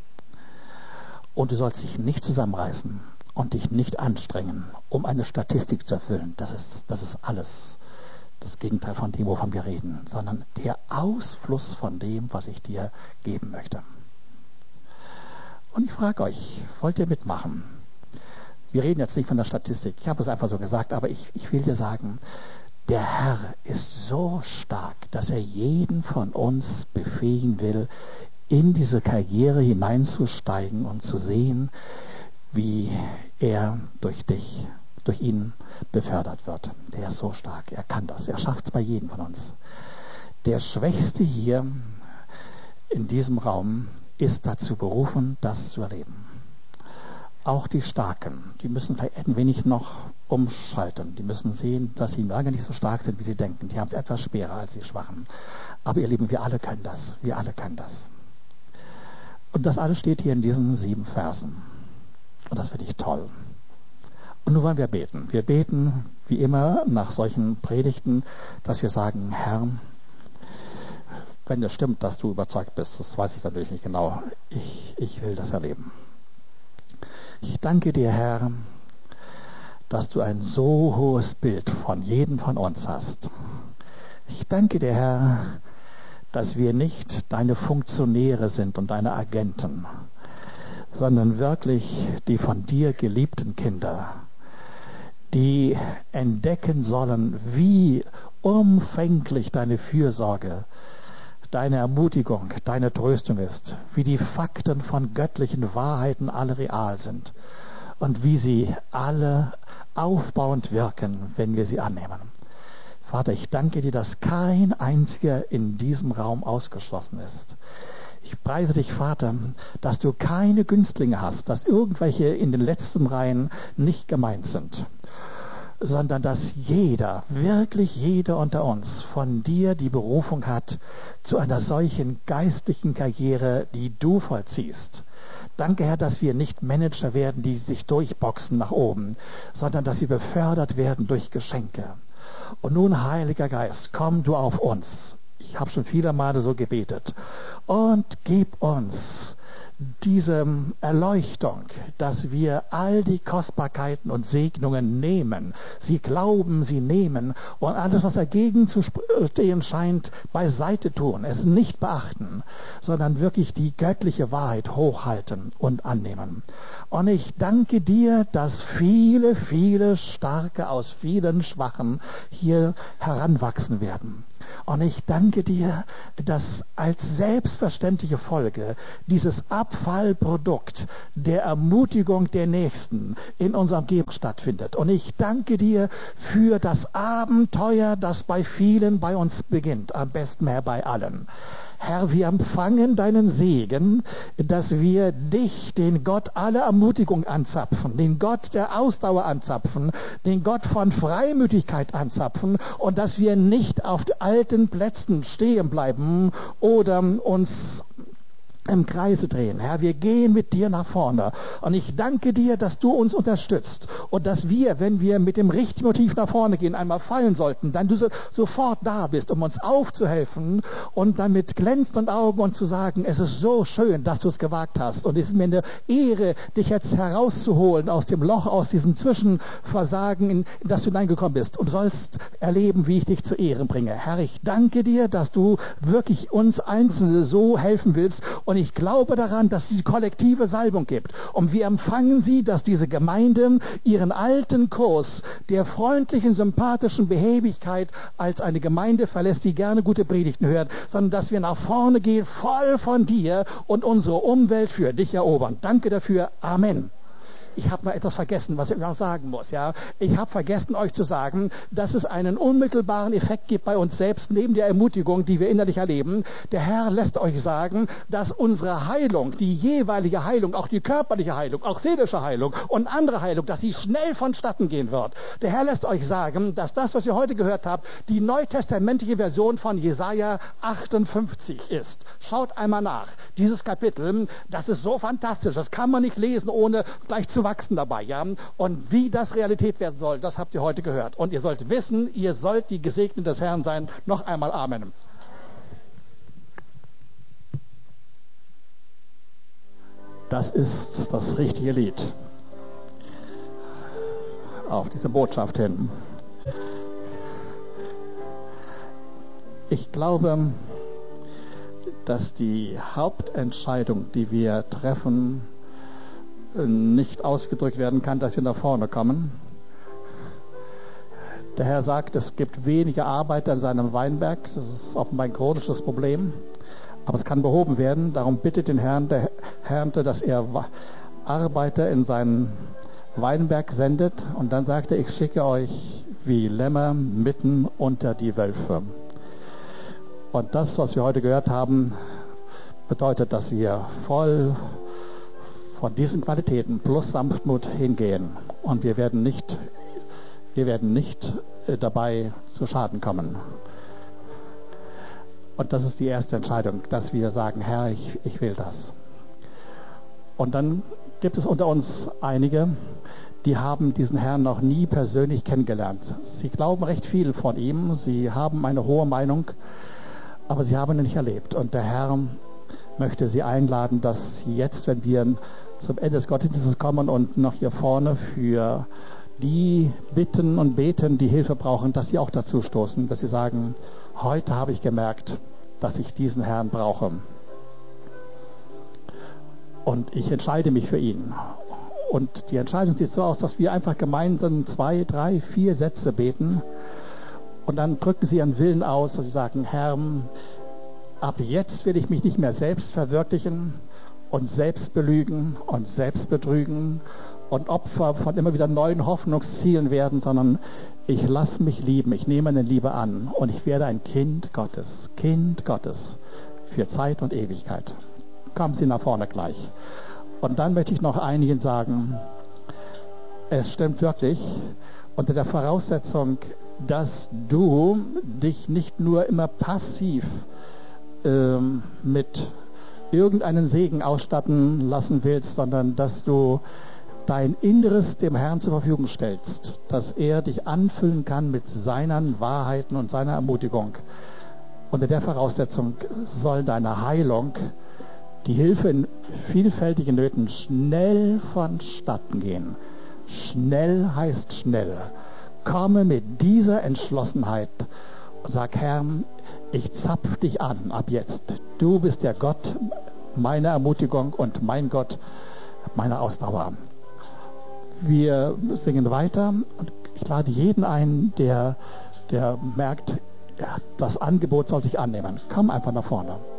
Und du sollst dich nicht zusammenreißen und dich nicht anstrengen, um eine Statistik zu erfüllen. Das ist alles das Gegenteil von dem, wovon wir reden, sondern der Ausfluss von dem, was ich dir geben möchte. Und ich frage euch, wollt ihr mitmachen? Wir reden jetzt nicht von der Statistik, ich habe es einfach so gesagt, aber ich will dir sagen, der Herr ist so stark, dass er jeden von uns befähigen will, in diese Karriere hineinzusteigen und zu sehen, wie er durch ihn befördert wird. Der ist so stark, er kann das, er schafft es bei jedem von uns. Der Schwächste hier in diesem Raum ist dazu berufen, das zu erleben. Auch die Starken, die müssen vielleicht ein wenig noch umschalten. Die müssen sehen, dass sie lange nicht so stark sind, wie sie denken. Die haben es etwas schwerer als die Schwachen. Aber ihr Lieben, wir alle können das. Wir alle können das. Und das alles steht hier in diesen 7 Versen. Und das finde ich toll. Und nun wollen wir beten. Wir beten, wie immer, nach solchen Predigten, dass wir sagen, Herr, wenn es stimmt, dass du überzeugt bist, das weiß ich natürlich nicht genau, ich will das erleben. Ich danke dir, Herr, dass du ein so hohes Bild von jedem von uns hast. Ich danke dir, Herr, dass wir nicht deine Funktionäre sind und deine Agenten, sondern wirklich die von dir geliebten Kinder, die entdecken sollen, wie umfänglich deine Fürsorge, deine Ermutigung, deine Tröstung ist, wie die Fakten von göttlichen Wahrheiten alle real sind und wie sie alle aufbauend wirken, wenn wir sie annehmen. Vater, ich danke dir, dass kein einziger in diesem Raum ausgeschlossen ist. Ich preise dich, Vater, dass du keine Günstlinge hast, dass irgendwelche in den letzten Reihen nicht gemeint sind, sondern dass jeder, wirklich jeder unter uns von dir die Berufung hat zu einer solchen geistlichen Karriere, die du vollziehst. Danke, Herr, dass wir nicht Manager werden, die sich durchboxen nach oben, sondern dass sie befördert werden durch Geschenke. Und nun, Heiliger Geist, komm du auf uns. Ich habe schon viele Male so gebetet. Und gib uns diese Erleuchtung, dass wir all die Kostbarkeiten und Segnungen nehmen, sie glauben, sie nehmen und alles, was dagegen zu stehen scheint, beiseite tun, es nicht beachten, sondern wirklich die göttliche Wahrheit hochhalten und annehmen. Und ich danke dir, dass viele, viele Starke aus vielen Schwachen hier heranwachsen werden. Und ich danke dir, dass als selbstverständliche Folge dieses Abfallprodukt der Ermutigung der Nächsten in unserer Umgebung stattfindet. Und ich danke dir für das Abenteuer, das bei vielen bei uns beginnt, am besten mehr bei allen. Herr, wir empfangen deinen Segen, dass wir dich, den Gott aller Ermutigung anzapfen, den Gott der Ausdauer anzapfen, den Gott von Freimütigkeit anzapfen und dass wir nicht auf alten Plätzen stehen bleiben oder uns im Kreise drehen. Herr, wir gehen mit dir nach vorne. Und ich danke dir, dass du uns unterstützt und dass wir, wenn wir mit dem richtigen Motiv nach vorne gehen, einmal fallen sollten, dann du sofort da bist, um uns aufzuhelfen und dann mit glänzenden Augen und zu sagen, es ist so schön, dass du es gewagt hast. Und es ist mir eine Ehre, dich jetzt herauszuholen aus dem Loch, aus diesem Zwischenversagen, in das du hineingekommen bist und sollst erleben, wie ich dich zu Ehren bringe. Herr, ich danke dir, dass du wirklich uns Einzelne so helfen willst. Und ich glaube daran, dass es die kollektive Salbung gibt. Und wir empfangen sie, dass diese Gemeinde ihren alten Kurs der freundlichen, sympathischen Behäbigkeit als eine Gemeinde verlässt, die gerne gute Predigten hört, sondern dass wir nach vorne gehen, voll von dir und unsere Umwelt für dich erobern. Danke dafür. Amen. Ich habe noch etwas vergessen, was ich noch sagen muss. Ja, ich habe vergessen, euch zu sagen, dass es einen unmittelbaren Effekt gibt bei uns selbst, neben der Ermutigung, die wir innerlich erleben. Der Herr lässt euch sagen, dass unsere Heilung, die jeweilige Heilung, auch die körperliche Heilung, auch seelische Heilung und andere Heilung, dass sie schnell vonstatten gehen wird. Der Herr lässt euch sagen, dass das, was ihr heute gehört habt, die neutestamentliche Version von Jesaja 58 ist. Schaut einmal nach. Dieses Kapitel, das ist so fantastisch, das kann man nicht lesen, ohne gleich zu wachsen dabei, ja. Und wie das Realität werden soll, das habt ihr heute gehört. Und ihr sollt wissen, ihr sollt die Gesegneten des Herrn sein. Noch einmal Amen. Das ist das richtige Lied. Auf diese Botschaft hin. Ich glaube, dass die Hauptentscheidung, die wir treffen, nicht ausgedrückt werden kann, dass wir nach vorne kommen. Der Herr sagt, es gibt wenige Arbeiter in seinem Weinberg. Das ist offenbar ein chronisches Problem. Aber es kann behoben werden. Darum bittet den Herrn der Ernte, dass er Arbeiter in seinen Weinberg sendet. Und dann sagt er, ich schicke euch wie Lämmer mitten unter die Wölfe. Und das, was wir heute gehört haben, bedeutet, dass wir voll von diesen Qualitäten plus Sanftmut hingehen. Und wir werden nicht dabei zu Schaden kommen. Und das ist die erste Entscheidung, dass wir sagen, Herr, ich will das. Und dann gibt es unter uns einige, die haben diesen Herrn noch nie persönlich kennengelernt. Sie glauben recht viel von ihm, sie haben eine hohe Meinung, aber sie haben ihn nicht erlebt. Und der Herr möchte sie einladen, dass jetzt, wenn wir zum Ende des Gottesdienstes kommen und noch hier vorne für die bitten und beten, die Hilfe brauchen, dass sie auch dazu stoßen, dass sie sagen, heute habe ich gemerkt, dass ich diesen Herrn brauche. Und ich entscheide mich für ihn. Und die Entscheidung sieht so aus, dass wir einfach gemeinsam 2, 3, 4 Sätze beten und dann drücken sie ihren Willen aus, dass sie sagen, Herr, ab jetzt will ich mich nicht mehr selbst verwirklichen und selbst belügen und selbst betrügen und Opfer von immer wieder neuen Hoffnungszielen werden, sondern ich lasse mich lieben, ich nehme eine Liebe an und ich werde ein Kind Gottes für Zeit und Ewigkeit. Kommen Sie nach vorne gleich. Und dann möchte ich noch einigen sagen, es stimmt wirklich, unter der Voraussetzung, dass du dich nicht nur immer passiv mit irgendeinem Segen ausstatten lassen willst, sondern dass du dein Inneres dem Herrn zur Verfügung stellst, dass er dich anfüllen kann mit seinen Wahrheiten und seiner Ermutigung. Unter der Voraussetzung soll deine Heilung, die Hilfe in vielfältigen Nöten schnell vonstatten gehen. Schnell heißt schnell. Komme mit dieser Entschlossenheit und sag, Herr, ich zapf dich an ab jetzt. Du bist der Gott meiner Ermutigung und mein Gott meiner Ausdauer. Wir singen weiter und ich lade jeden ein, der merkt, das Angebot sollte ich annehmen. Komm einfach nach vorne.